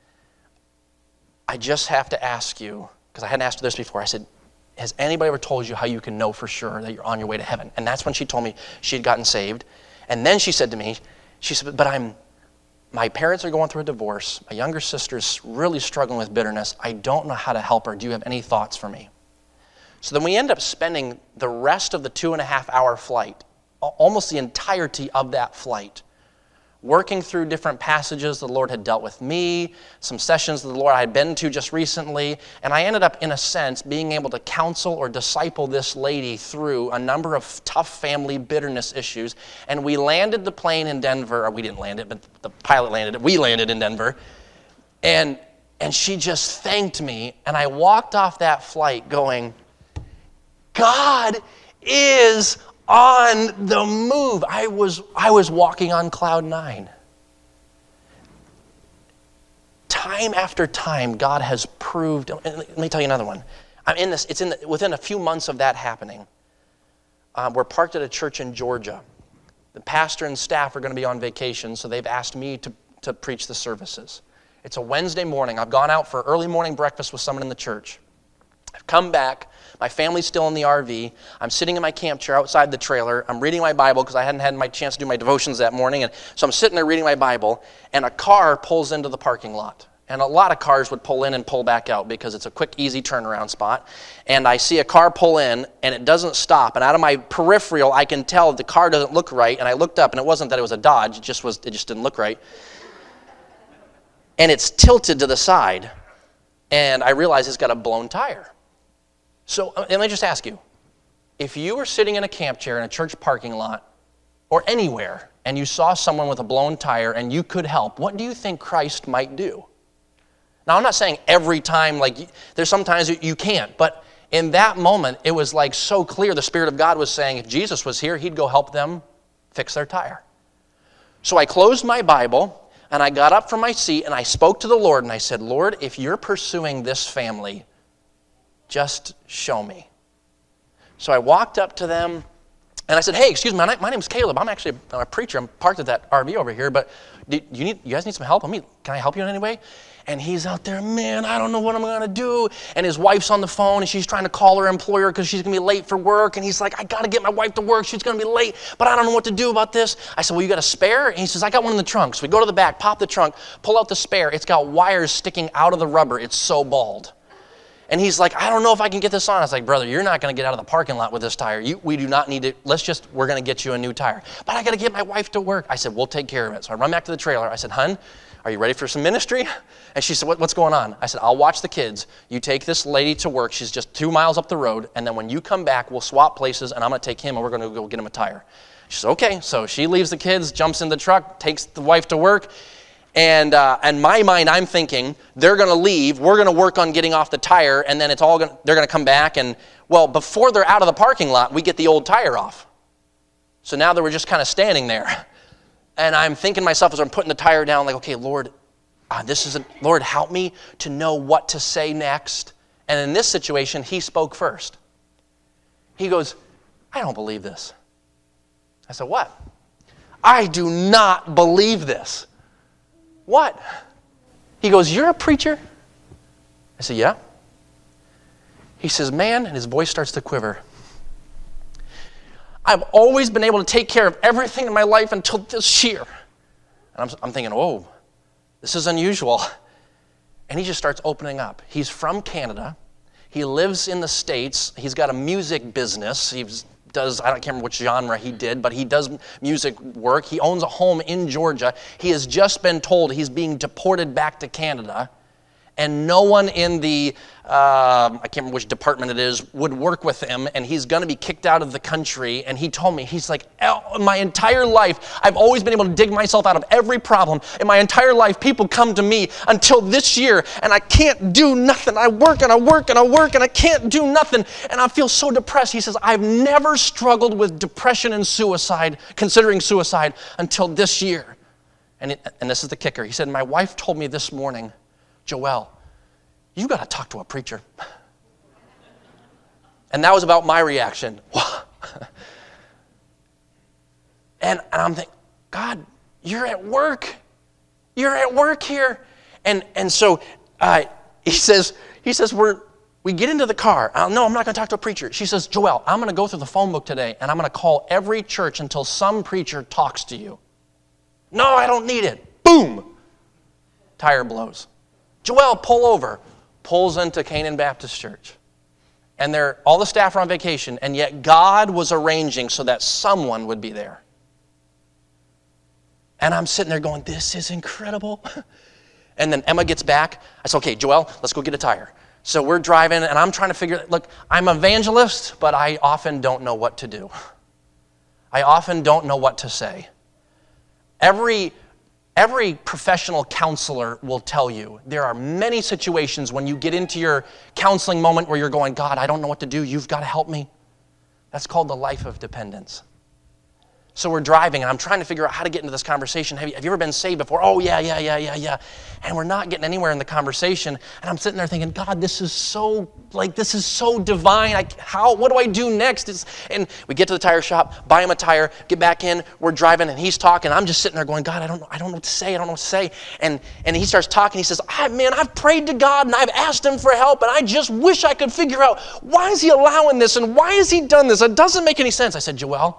I just have to ask you, because I hadn't asked her this before. I said, has anybody ever told you how you can know for sure that you're on your way to heaven? And that's when she told me she had gotten saved. And then she said to me, she said, but I'm, my parents are going through a divorce. My younger sister's really struggling with bitterness. I don't know how to help her. Do you have any thoughts for me? So then we end up spending the rest of the two and a half hour flight, almost the entirety of that flight, working through different passages the Lord had dealt with me, some sessions that the Lord I had been to just recently, and I ended up, in a sense, being able to counsel or disciple this lady through a number of tough family bitterness issues, and we landed the plane in Denver, or we didn't land it, but the pilot landed it, we landed in Denver, and, and she just thanked me, and I walked off that flight going, God is on the move. I was I was walking on cloud nine. Time after time, God has proved. Let me tell you another one. I'm in this. It's in the, within a few months of that happening. Uh, we're parked at a church in Georgia. The pastor and staff are going to be on vacation, so they've asked me to to preach the services. It's a Wednesday morning. I've gone out for early morning breakfast with someone in the church. I've come back. My family's still in the R V. I'm sitting in my camp chair outside the trailer. I'm reading my Bible because I hadn't had my chance to do my devotions that morning. And so I'm sitting there reading my Bible, and a car pulls into the parking lot. And a lot of cars would pull in and pull back out because it's a quick, easy turnaround spot. And I see a car pull in, and it doesn't stop. And out of my peripheral, I can tell the car doesn't look right. And I looked up, and it wasn't that it was a Dodge. It just was. It just didn't look right. And it's tilted to the side. And I realize it's got a blown tire. So let me just ask you, if you were sitting in a camp chair in a church parking lot or anywhere and you saw someone with a blown tire and you could help, what do you think Christ might do? Now, I'm not saying every time, like, there's sometimes you can't, but in that moment, it was like so clear the Spirit of God was saying if Jesus was here, he'd go help them fix their tire. So I closed my Bible and I got up from my seat and I spoke to the Lord and I said, Lord, if you're pursuing this family, just show me. So I walked up to them, and I said, hey, excuse me, my, my name's Caleb. I'm actually a, a preacher. I'm parked at that R V over here, but do you, need, you guys need some help? I mean, can I help you in any way? And he's out there, man, I don't know what I'm going to do. And his wife's on the phone, and she's trying to call her employer because she's going to be late for work. And he's like, I got to get my wife to work. She's going to be late, but I don't know what to do about this. I said, well, you got a spare? And he says, I got one in the trunk. So we go to the back, pop the trunk, pull out the spare. It's got wires sticking out of the rubber. It's so bald. And he's like, I don't know if I can get this on. I was like, brother, you're not going to get out of the parking lot with this tire. You, we do not need to, let's just, we're going to get you a new tire. But I got to get my wife to work. I said, we'll take care of it. So I run back to the trailer. I said, hun, are you ready for some ministry? And she said, what, what's going on? I said, I'll watch the kids. You take this lady to work. She's just two miles up the road. And then when you come back, we'll swap places, and I'm going to take him, and we're going to go get him a tire. She said, okay. So she leaves the kids, jumps in the truck, takes the wife to work. And uh, in my mind, I'm thinking, they're going to leave, we're going to work on getting off the tire, and then it's all gonna, they're going to come back. And, well, before they're out of the parking lot, we get the old tire off. So now they were just kind of standing there. And I'm thinking to myself as I'm putting the tire down, like, okay, Lord, uh, this isn't, Lord, help me to know what to say next And in this situation, he spoke first. He goes, I don't believe this. I said, what? I do not believe this. What? He goes, you're a preacher? I said, yeah. He says, man, and his voice starts to quiver. I've always been able to take care of everything in my life until this year. And I'm, I'm thinking, oh, this is unusual. And he just starts opening up. He's from Canada. He lives in the States. He's got a music business. He does, I don't remember which genre he did, but he does music work. He owns a home in Georgia. He has just been told he's being deported back to Canada. And no one in the, uh, I can't remember which department it is, would work with him, and he's going to be kicked out of the country. And he told me, he's like, my entire life, I've always been able to dig myself out of every problem. In my entire life, people come to me until this year, and I can't do nothing. I work and I work and I work, and I can't do nothing. And I feel so depressed. He says, I've never struggled with depression and suicide, considering suicide, until this year. And, it, and this is the kicker. He said, my wife told me this morning, Joel, you got to talk to a preacher. And that was about my reaction. and, and I'm thinking, God, you're at work. You're at work here. And and so uh, he says, he says, we're we get into the car. Uh, no, I'm not going to talk to a preacher. She says, Joel, I'm going to go through the phone book today, and I'm going to call every church until some preacher talks to you. No, I don't need it. Boom. Tire blows. Joel, pull over. Pulls into Canaan Baptist Church. And they're, all the staff are on vacation, and yet God was arranging so that someone would be there. And I'm sitting there going, this is incredible. And then Emma gets back. I said, okay, Joel, let's go get a tire. So we're driving, and I'm trying to figure, look, I'm an evangelist, but I often don't know what to do. I often don't know what to say. Every Every professional counselor will tell you there are many situations when you get into your counseling moment where you're going, God, I don't know what to do. You've got to help me. That's called the life of dependence. So we're driving, and I'm trying to figure out how to get into this conversation. Have you, have you ever been saved before? Oh, yeah, yeah, yeah, yeah, yeah. And we're not getting anywhere in the conversation. And I'm sitting there thinking, God, this is so, like, this is so divine. I, how, what do I do next? It's, and we get to the tire shop, buy him a tire, get back in. We're driving, and he's talking. I'm just sitting there going, God, I don't know, I don't know what to say. I don't know what to say. And, and he starts talking. He says, ah, man, I've prayed to God, and I've asked him for help, and I just wish I could figure out why is he allowing this, and why has he done this? It doesn't make any sense. I said, Joel,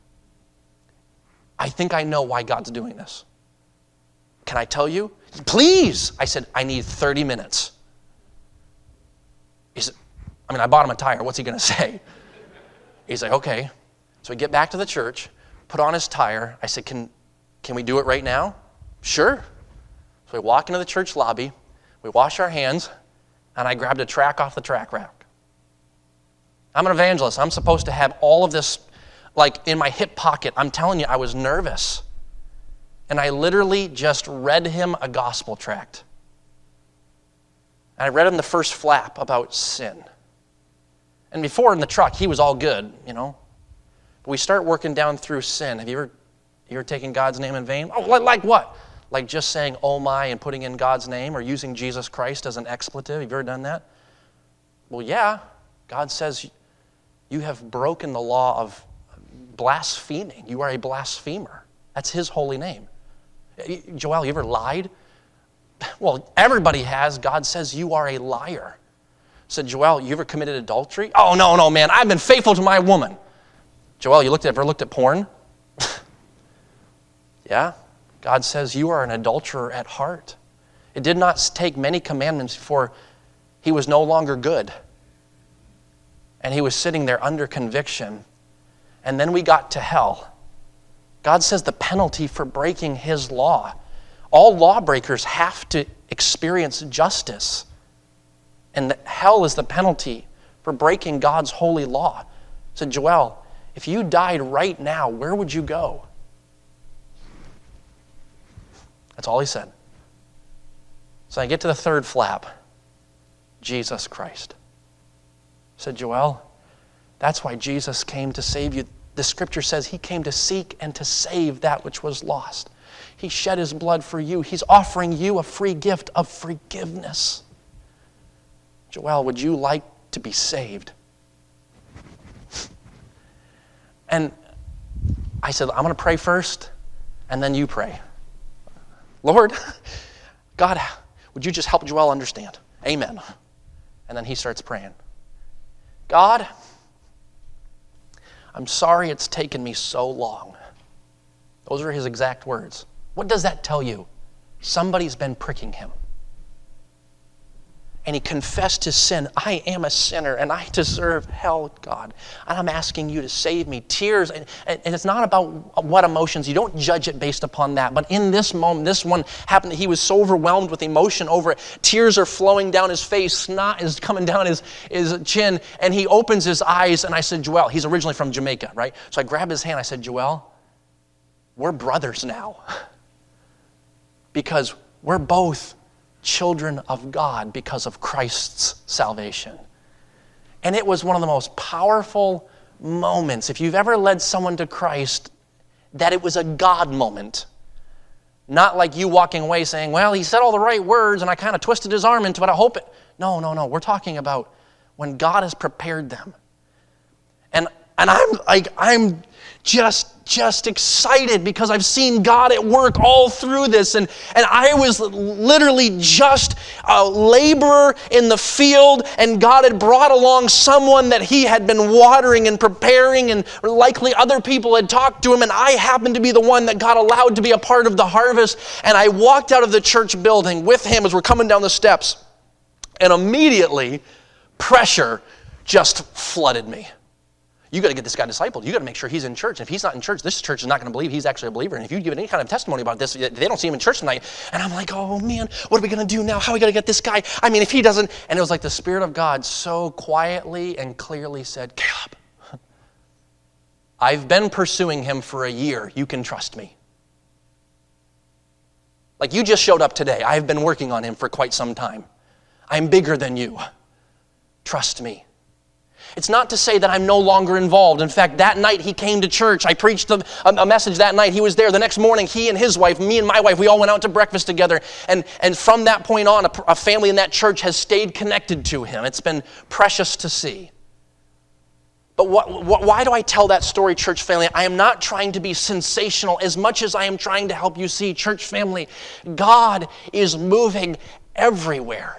I think I know why God's doing this. Can I tell you? Please. I said, I need thirty minutes. He said, I mean, I bought him a tire. What's he going to say? He's like, okay. So we get back to the church, put on his tire. I said, can, can we do it right now? Sure. So we walk into the church lobby. We wash our hands, and I grabbed a track off the track rack. I'm an evangelist. I'm supposed to have all of this like in my hip pocket. I'm telling you, I was nervous. And I literally just read him a gospel tract. And I read him the first flap about sin. And before in the truck, he was all good, you know. But we start working down through sin. Have you ever, you ever taken God's name in vain? Oh, like, like what? Like just saying, oh my, and putting in God's name, or using Jesus Christ as an expletive. Have you ever done that? Well, yeah. God says you have broken the law of blaspheming. You are a blasphemer. That's his holy name. Joel, you ever lied? Well, everybody has. God says you are a liar. Said, Joel, you ever committed adultery? Oh, no, no, man. I've been faithful to my woman. Joel, you looked at, ever looked at porn? Yeah. God says you are an adulterer at heart. It did not take many commandments before he was no longer good. And he was sitting there under conviction. And then we got to hell. God says the penalty for breaking his law. All lawbreakers have to experience justice. And hell is the penalty for breaking God's holy law. So Joel, if you died right now, where would you go? That's all he said. So I get to the third flap. Jesus Christ. I said, Joel, that's why Jesus came to save you. The scripture says he came to seek and to save that which was lost. He shed his blood for you. He's offering you a free gift of forgiveness. Joel, would you like to be saved? And I said, I'm going to pray first, and then you pray. Lord, God, would you just help Joel understand? Amen. And then he starts praying. God, I'm sorry it's taken me so long. Those are his exact words. What does that tell you? Somebody's been pricking him. And he confessed his sin. I am a sinner and I deserve hell, God. And I'm asking you to save me. Tears, and, and it's not about what emotions. You don't judge it based upon that. But in this moment, this one happened. He was so overwhelmed with emotion over it. Tears are flowing down his face. Snot is coming down his, his chin. And he opens his eyes. And I said, Joel, he's originally from Jamaica, right? So I grabbed his hand. I said, Joel, we're brothers now. Because we're both children of God because of Christ's salvation. And it was one of the most powerful moments, if you've ever led someone to Christ, that it was a God moment. Not like you walking away saying, well, he said all the right words and I kind of twisted his arm into it, I hope it. No, no, no. We're talking about when God has prepared them. And and I'm like, I'm just just excited because I've seen God at work all through this. And, and I was literally just a laborer in the field, and God had brought along someone that he had been watering and preparing, and likely other people had talked to him, and I happened to be the one that got allowed to be a part of the harvest. And I walked out of the church building with him as we're coming down the steps, and immediately pressure just flooded me. You got to get this guy discipled. You got to make sure he's in church. And if he's not in church, this church is not going to believe he's actually a believer. And if you give any kind of testimony about this, they don't see him in church tonight. And I'm like, oh man, what are we going to do now? How are we going to get this guy? I mean, if he doesn't. And it was like the Spirit of God so quietly and clearly said, Caleb, I've been pursuing him for a year. You can trust me. Like you just showed up today. I've been working on him for quite some time. I'm bigger than you. Trust me. It's not to say that I'm no longer involved. In fact, that night he came to church. I preached a, a message that night. He was there. The next morning, he and his wife, me and my wife, we all went out to breakfast together. And, and from that point on, a, a family in that church has stayed connected to him. It's been precious to see. But what, what, why do I tell that story, church family? I am not trying to be sensational as much as I am trying to help you see, church family, God is moving everywhere.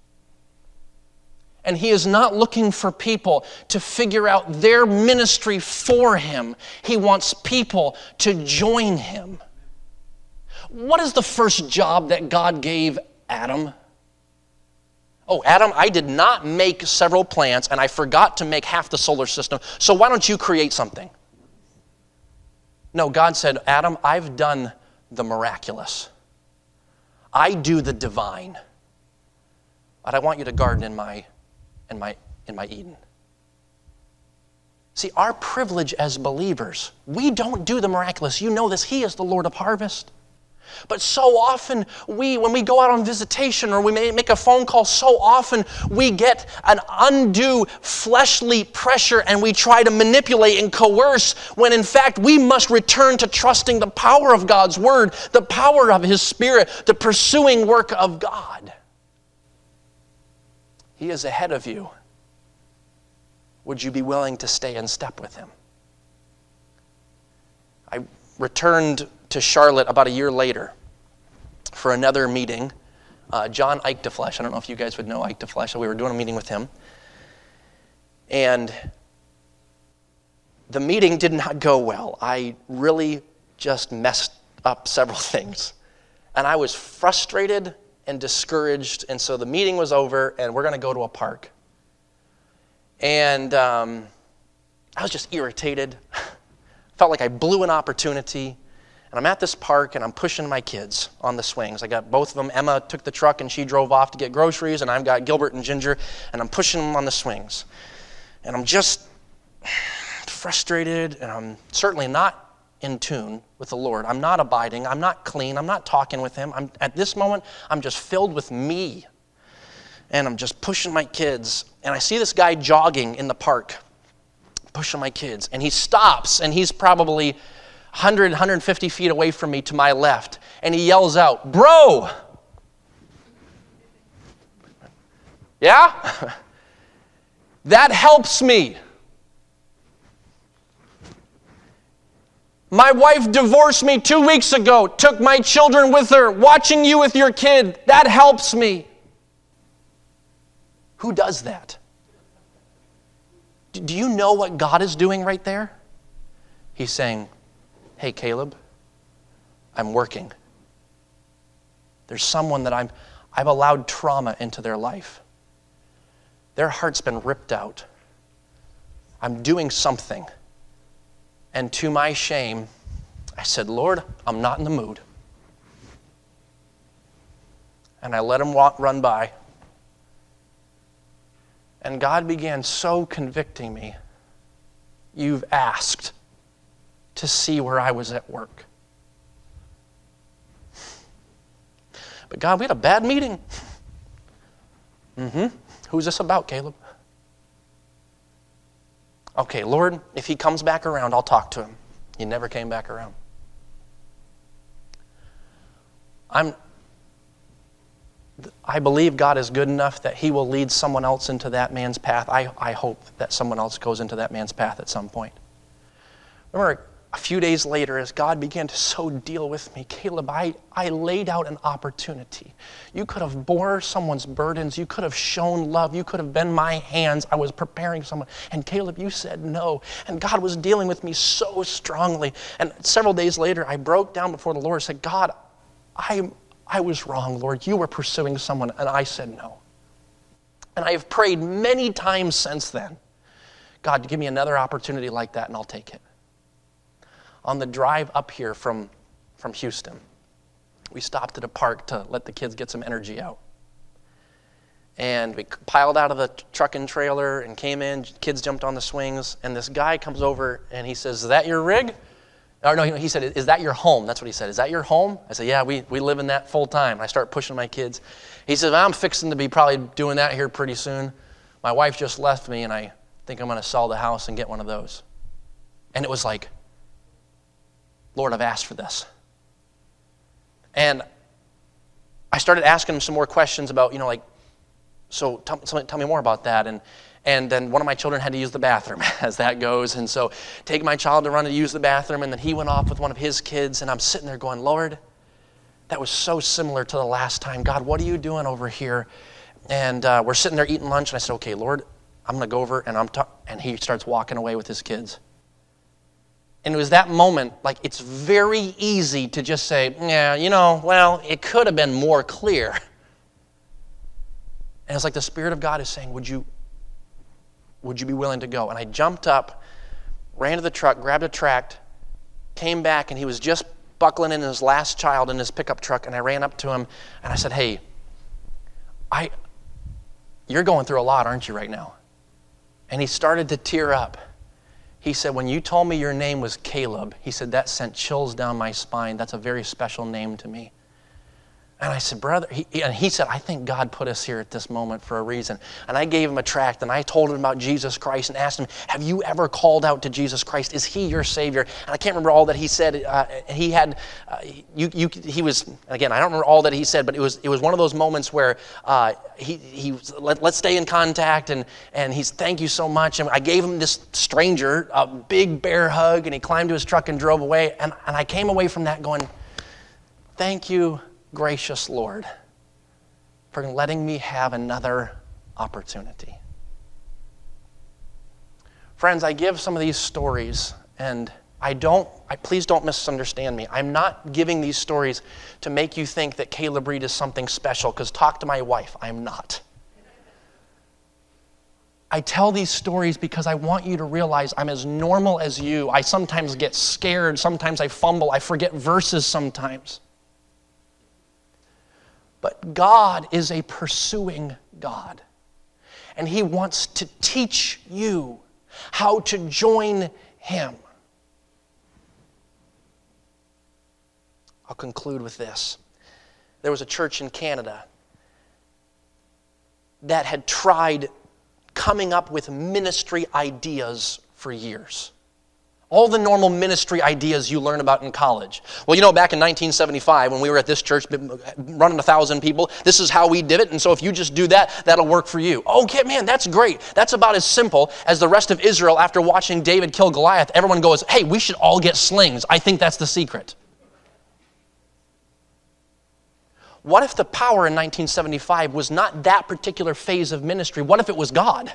And he is not looking for people to figure out their ministry for him. He wants people to join him. What is the first job that God gave Adam? Oh, Adam, I did not make several plants, and I forgot to make half the solar system, so why don't you create something? No, God said, Adam, I've done the miraculous. I do the divine. But I want you to garden in my in my in my Eden. See, our privilege as believers, we don't do the miraculous. You know this. He is the Lord of harvest. But so often, we, when we go out on visitation or we may make a phone call, so often we get an undue fleshly pressure and we try to manipulate and coerce when in fact we must return to trusting the power of God's Word, the power of His Spirit, the pursuing work of God. He is ahead of you. Would you be willing to stay in step with Him? I returned to Charlotte about a year later for another meeting. Uh, John Eichteflesch, I don't know if you guys would know Eichteflesch. We were doing a meeting with him. And the meeting did not go well. I really just messed up several things. And I was frustrated and discouraged. And so the meeting was over and we're going to go to a park. And um, I was just irritated. Felt like I blew an opportunity. And I'm at this park and I'm pushing my kids on the swings. I got both of them. Emma took the truck and she drove off to get groceries, and I've got Gilbert and Ginger, and I'm pushing them on the swings. And I'm just frustrated, and I'm certainly not in tune with the Lord. I'm not abiding. I'm not clean. I'm not talking with Him. I'm, at this moment, I'm just filled with me. And I'm just pushing my kids. And I see this guy jogging in the park, pushing my kids. And he stops, and he's probably one hundred, one hundred fifty feet away from me to my left, and he yells out, "Bro!" Yeah? That helps me. My wife divorced me two weeks ago, took my children with her, watching you with your kid. That helps me. Who does that? Do you know what God is doing right there? He's saying, hey, Caleb, I'm working. There's someone that I'm, I've allowed trauma into their life. Their heart's been ripped out. I'm doing something. And to my shame, I said, Lord, I'm not in the mood. And I let him walk, run by. And God began so convicting me. You've asked to see where I was at work. But God, we had a bad meeting. Mm-hmm. Who's this about, Caleb? Okay, Lord, if he comes back around, I'll talk to him. He never came back around. I'm, I believe God is good enough that he will lead someone else into that man's path. I, I hope that someone else goes into that man's path at some point. Remember, a few days later, as God began to so deal with me, Caleb, I, I laid out an opportunity. You could have bore someone's burdens. You could have shown love. You could have been my hands. I was preparing someone. And Caleb, you said no. And God was dealing with me so strongly. And several days later, I broke down before the Lord and said, God, I, I was wrong, Lord. You were pursuing someone, and I said no. And I have prayed many times since then, God, give me another opportunity like that, and I'll take it. On the drive up here from, from Houston, we stopped at a park to let the kids get some energy out. And we piled out of the truck and trailer and came in, kids jumped on the swings, and this guy comes over and he says, is that your rig? Or no, he said, is that your home? That's what he said. Is that your home? I said, yeah, we, we live in that full time. I start pushing my kids. He says, well, I'm fixing to be probably doing that here pretty soon. My wife just left me, and I think I'm going to sell the house and get one of those. And it was like, Lord, I've asked for this. And I started asking him some more questions about, you know, like, so tell, tell me more about that. And and then one of my children had to use the bathroom, as that goes. And so take my child to run to use the bathroom, and then he went off with one of his kids, and I'm sitting there going, Lord, that was so similar to the last time. God, what are you doing over here? And uh, we're sitting there eating lunch, and I said, okay, Lord, I'm going to go over, and I'm ta-. And he starts walking away with his kids. And it was that moment, like, it's very easy to just say, yeah, you know, well, it could have been more clear. And it's like the Spirit of God is saying, would you, would you be willing to go? And I jumped up, ran to the truck, grabbed a tract, came back, and he was just buckling in his last child in his pickup truck, and I ran up to him, and I said, hey, I, you're going through a lot, aren't you, right now? And he started to tear up. He said, when you told me your name was Caleb, he said, that sent chills down my spine. That's a very special name to me. And I said, brother, he, and he said, I think God put us here at this moment for a reason. And I gave him a tract, and I told him about Jesus Christ and asked him, have you ever called out to Jesus Christ? Is he your Savior? And I can't remember all that he said. Uh, he had, uh, you, you, he was, again, I don't remember all that he said, but it was it was one of those moments where uh, he, he was, Let, let's stay in contact, and, and he's, thank you so much. And I gave him this stranger a big bear hug, and he climbed to his truck and drove away. And, and I came away from that going, thank you, gracious Lord, for letting me have another opportunity. Friends, I give some of these stories, and I don't, I, please don't misunderstand me. I'm not giving these stories to make you think that Caleb Reed is something special, because talk to my wife, I'm not. I tell these stories because I want you to realize I'm as normal as you. I sometimes get scared, sometimes I fumble, I forget verses sometimes. But God is a pursuing God. And he wants to teach you how to join him. I'll conclude with this. There was a church in Canada that had tried coming up with ministry ideas for years. All the normal ministry ideas you learn about in college. Well, you know, back in nineteen seventy-five, when we were at this church running a thousand people, this is how we did it, and so if you just do that, that'll work for you. Okay, man, that's great. That's about as simple as the rest of Israel after watching David kill Goliath. Everyone goes, hey, we should all get slings. I think that's the secret. What if the power in nineteen seventy-five was not that particular phase of ministry? What if it was God?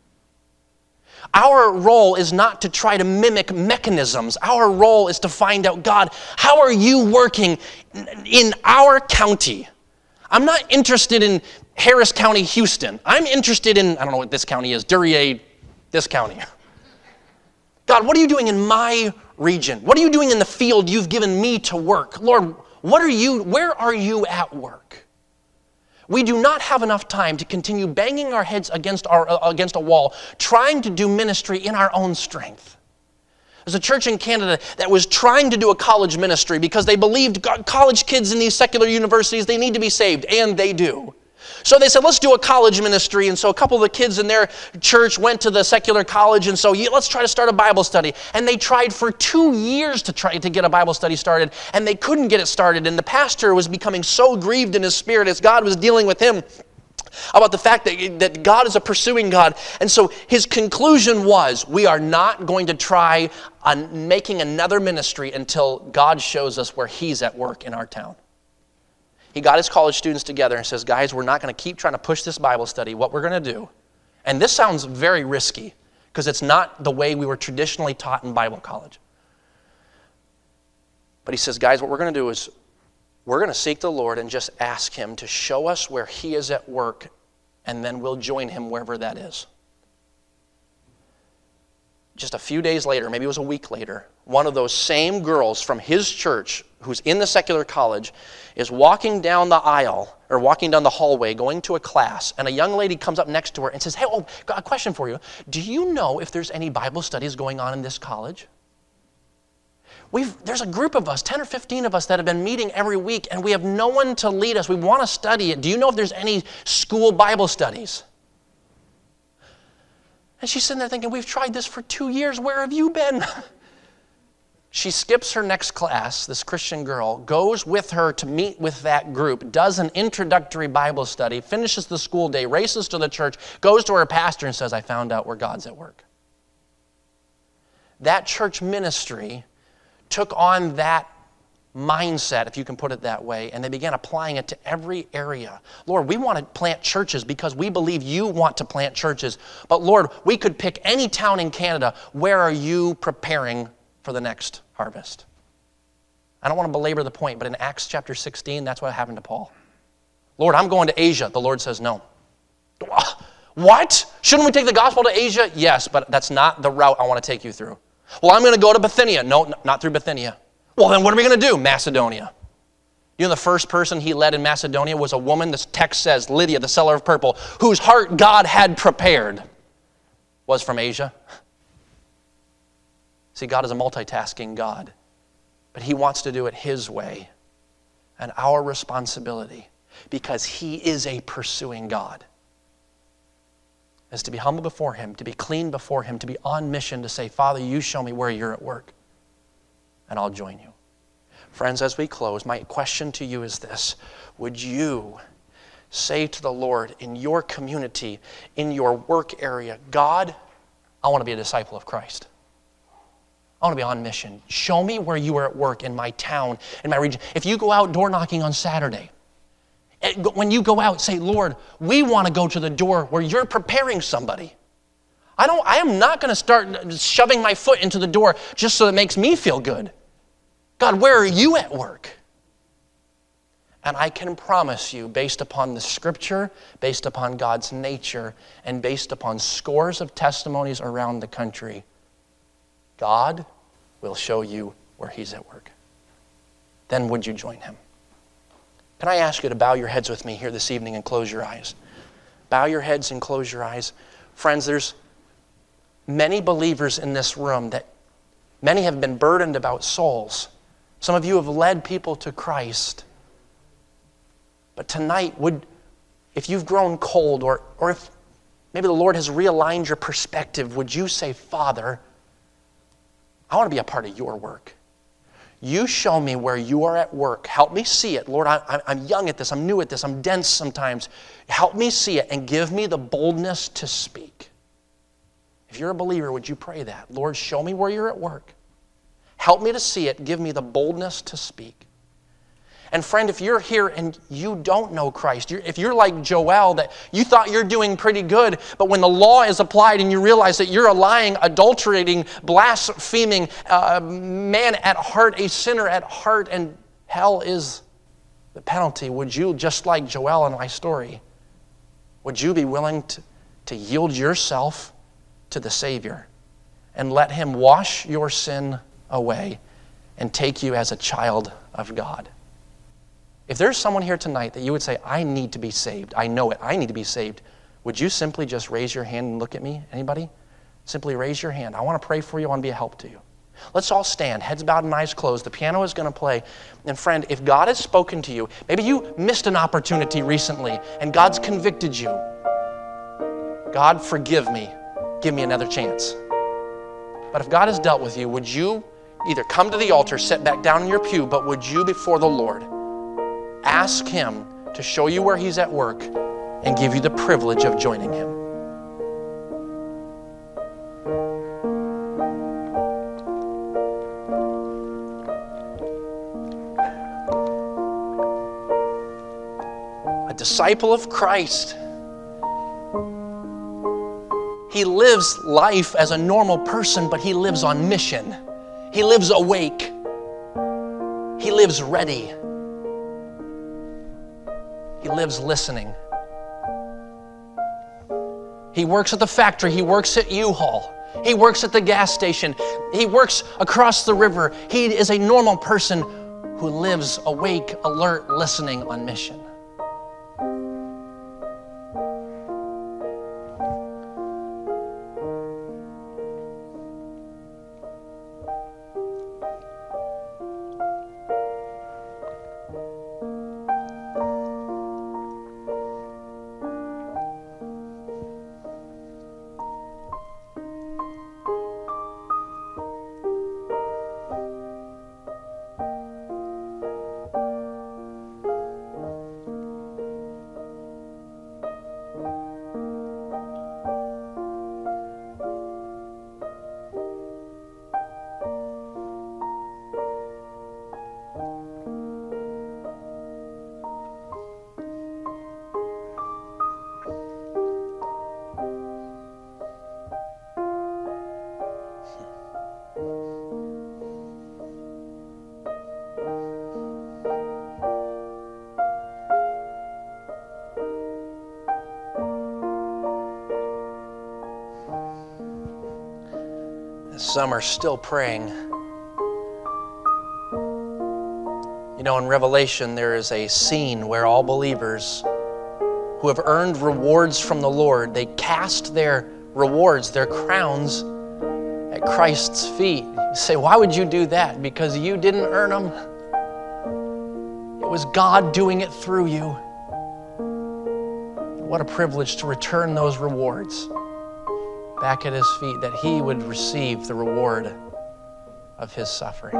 Our role is not to try to mimic mechanisms. Our role is to find out, God, how are you working in our county? I'm not interested in Harris County, Houston. I'm interested in, I don't know what this county is, Duryea, this county. God, what are you doing in my region? What are you doing in the field you've given me to work? Lord, what are you, where are you at work? We do not have enough time to continue banging our heads against, our, uh, against a wall, trying to do ministry in our own strength. There's a church in Canada that was trying to do a college ministry because they believed God, college kids in these secular universities, they need to be saved, and they do. So they said, let's do a college ministry. And so a couple of the kids in their church went to the secular college, and so yeah, let's try to start a Bible study. And they tried for two years to try to get a Bible study started, and they couldn't get it started. And the pastor was becoming so grieved in his spirit as God was dealing with him about the fact that, that God is a pursuing God. And so his conclusion was, we are not going to try on making another ministry until God shows us where he's at work in our town. He got his college students together and says, guys, we're not going to keep trying to push this Bible study. What we're going to do, and this sounds very risky because it's not the way we were traditionally taught in Bible college. But he says, guys, what we're going to do is we're going to seek the Lord and just ask him to show us where he is at work, and then we'll join him wherever that is. Just a few days later, maybe it was a week later, one of those same girls from his church who's in the secular college is walking down the aisle or walking down the hallway going to a class, and a young lady comes up next to her and says, hey, oh, got a question for you. Do you know if there's any Bible studies going on in this college? We've, there's a group of us, ten or fifteen of us, that have been meeting every week, and we have no one to lead us. We want to study it. Do you know if there's any school Bible studies? And she's sitting there thinking, we've tried this for two years. Where have you been? She skips her next class, this Christian girl, goes with her to meet with that group, does an introductory Bible study, finishes the school day, races to the church, goes to her pastor and says, I found out where God's at work. That church ministry took on that mindset, if you can put it that way, and they began applying it to every area. Lord, we want to plant churches because we believe you want to plant churches. But Lord, we could pick any town in Canada. Where are you preparing for the next harvest? I don't want to belabor the point, but in Acts chapter sixteen, that's what happened to Paul. Lord, I'm going to Asia. The Lord says no. What? Shouldn't we take the gospel to Asia? Yes, but that's not the route I want to take you through. Well, I'm going to go to Bithynia. No, not through Bithynia. Well, then what are we going to do? Macedonia. You know, the first person he led in Macedonia was a woman, this text says, Lydia, the seller of purple, whose heart God had prepared, was from Asia. See, God is a multitasking God, but he wants to do it his way. And our responsibility, because he is a pursuing God, is to be humble before him, to be clean before him, to be on mission, to say, Father, you show me where you're at work, and I'll join you. Friends, as we close, my question to you is this. Would you say to the Lord in your community, in your work area, God, I want to be a disciple of Christ. I want to be on mission. Show me where you are at work in my town, in my region. If you go out door knocking on Saturday, when you go out, say, Lord, we want to go to the door where you're preparing somebody. I don't, I am not going to start shoving my foot into the door just so it makes me feel good. God, where are you at work? And I can promise you, based upon the scripture, based upon God's nature, and based upon scores of testimonies around the country, God will show you where he's at work. Then would you join him? Can I ask you to bow your heads with me here this evening and close your eyes? Bow your heads and close your eyes. Friends, there's many believers in this room that many have been burdened about souls. Some of you have led people to Christ. But tonight, would, if you've grown cold, or, or if maybe the Lord has realigned your perspective, would you say, Father, I want to be a part of your work. You show me where you are at work. Help me see it. Lord, I, I'm young at this. I'm new at this. I'm dense sometimes. Help me see it and give me the boldness to speak. If you're a believer, would you pray that? Lord, show me where you're at work. Help me to see it. Give me the boldness to speak. And friend, if you're here and you don't know Christ, you're, if you're like Joel, that you thought you're doing pretty good, but when the law is applied and you realize that you're a lying, adulterating, blaspheming uh, man at heart, a sinner at heart, and hell is the penalty, would you, just like Joel in my story, would you be willing to, to yield yourself to the Savior and let Him wash your sin away and take you as a child of God? If there's someone here tonight that you would say, I need to be saved, I know it, I need to be saved, would you simply just raise your hand and look at me? Anybody? Simply raise your hand. I want to pray for you. I want to be a help to you. Let's all stand, heads bowed and eyes closed. The piano is going to play. And friend, if God has spoken to you, maybe you missed an opportunity recently and God's convicted you. God, forgive me. Give me another chance. But if God has dealt with you, would you either come to the altar, sit back down in your pew, but would you before the Lord ask Him to show you where He's at work and give you the privilege of joining Him? A disciple of Christ, he lives life as a normal person, but he lives on mission. He lives awake. He lives ready. He lives listening. He works at the factory. He works at U-Haul. He works at the gas station. He works across the river. He is a normal person who lives awake, alert, listening, on mission. Some are still praying. You know, in Revelation, there is a scene where all believers who have earned rewards from the Lord, they cast their rewards, their crowns, at Christ's feet. You say, why would you do that? Because you didn't earn them. It was God doing it through you. What a privilege to return those rewards back at His feet, that He would receive the reward of His suffering.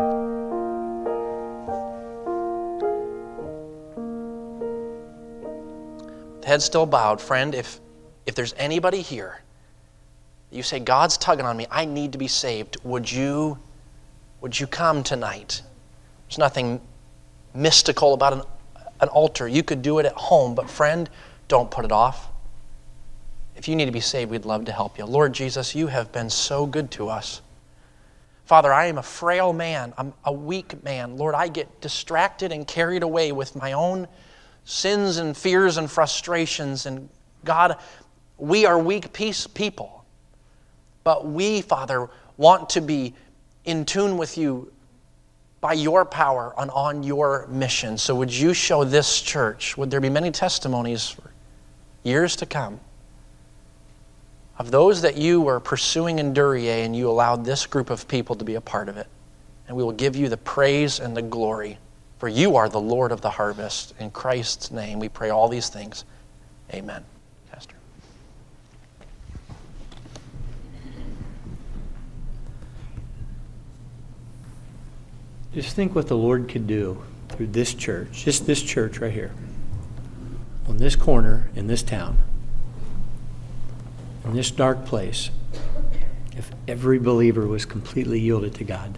The head still bowed. Friend, if, if there's anybody here, you say, God's tugging on me, I need to be saved, would you, would you come tonight? There's nothing mystical about an, an altar. You could do it at home, but friend, don't put it off. If you need to be saved, we'd love to help you. Lord Jesus, you have been so good to us. Father, I am a frail man. I'm a weak man. Lord, I get distracted and carried away with my own sins and fears and frustrations. And God, we are weak peace people. But we, Father, want to be in tune with you by your power and on your mission. So would you show this church, would there be many testimonies for years to come, of those that you were pursuing in Duryea and you allowed this group of people to be a part of it. And we will give you the praise and the glory, for you are the Lord of the harvest. In Christ's name we pray all these things. Amen. Pastor. Just think what the Lord could do through this church, just this church right here, on this corner in this town, in this dark place, if every believer was completely yielded to God.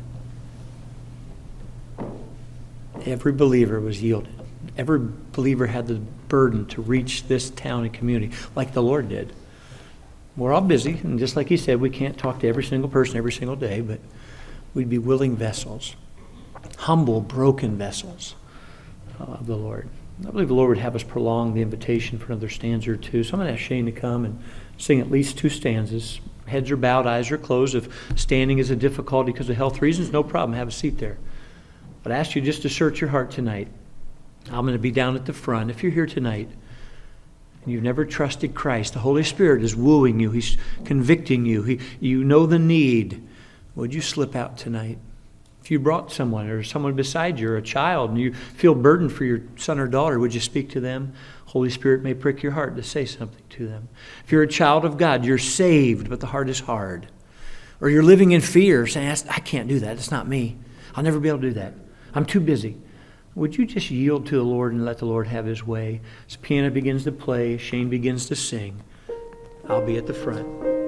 Every believer was yielded. Every believer had the burden to reach this town and community like the Lord did. We're all busy, and just like he said, we can't talk to every single person every single day, but we'd be willing vessels, humble, broken vessels of the Lord. I believe the Lord would have us prolong the invitation for another stanza or two. So I'm going to ask Shane to come and sing at least two stanzas. Heads are bowed, eyes are closed. If standing is a difficulty because of health reasons, no problem. Have a seat there. But I ask you just to search your heart tonight. I'm going to be down at the front. If you're here tonight and you've never trusted Christ, the Holy Spirit is wooing you. He's convicting you. He, you know the need. Would you slip out tonight? If you brought someone or someone beside you or a child and you feel burdened for your son or daughter, would you speak to them? Holy Spirit may prick your heart to say something to them. If you're a child of God, you're saved, but the heart is hard. Or you're living in fear, saying, I can't do that. It's not me. I'll never be able to do that. I'm too busy. Would you just yield to the Lord and let the Lord have his way? As piano begins to play, Shane begins to sing, I'll be at the front.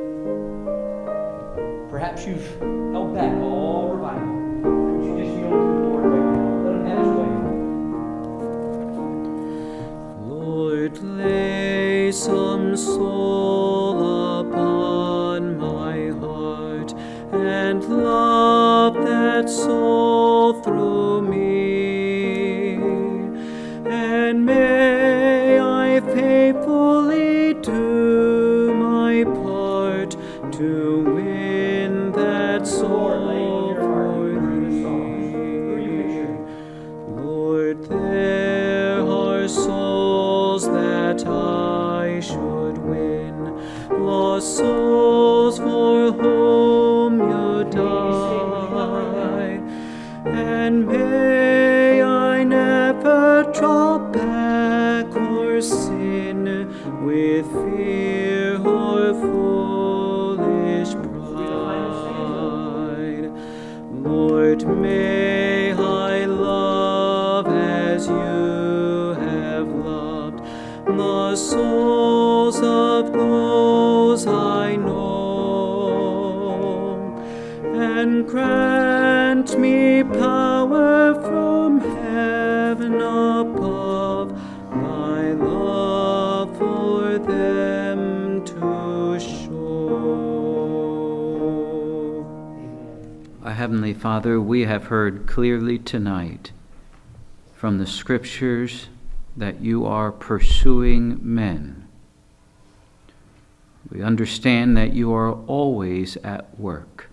Perhaps you've held back all revival. Would you just yield to the Lord right now? Let him have his way. Lord, lay some soul upon my heart, and love that soul through me. And may I faithfully do my part to win that soul for thee. Lord, there are souls that I should win, lost souls for whom you died, and may I never draw back or sin with fear or foolish pride. Lord, may I love as you have loved the souls of those I know, and grant me power from heaven above, my love for them to show. Our Heavenly Father, we have heard clearly tonight from the Scriptures that you are pursuing men. We understand that you are always at work.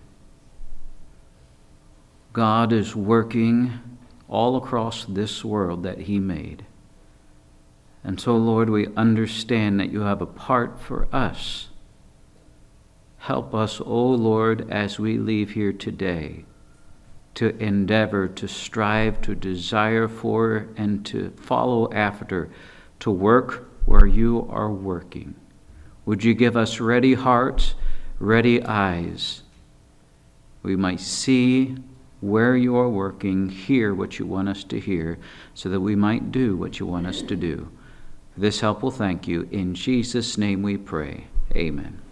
God is working all across this world that he made. And so, Lord, we understand that you have a part for us. Help us, O Lord, as we leave here today, to endeavor, to strive, to desire for, and to follow after, to work where you are working. Would you give us ready hearts, ready eyes? We might see where you are working, hear what you want us to hear, so that we might do what you want us to do. For this help we'll thank you. In Jesus' name we pray. Amen.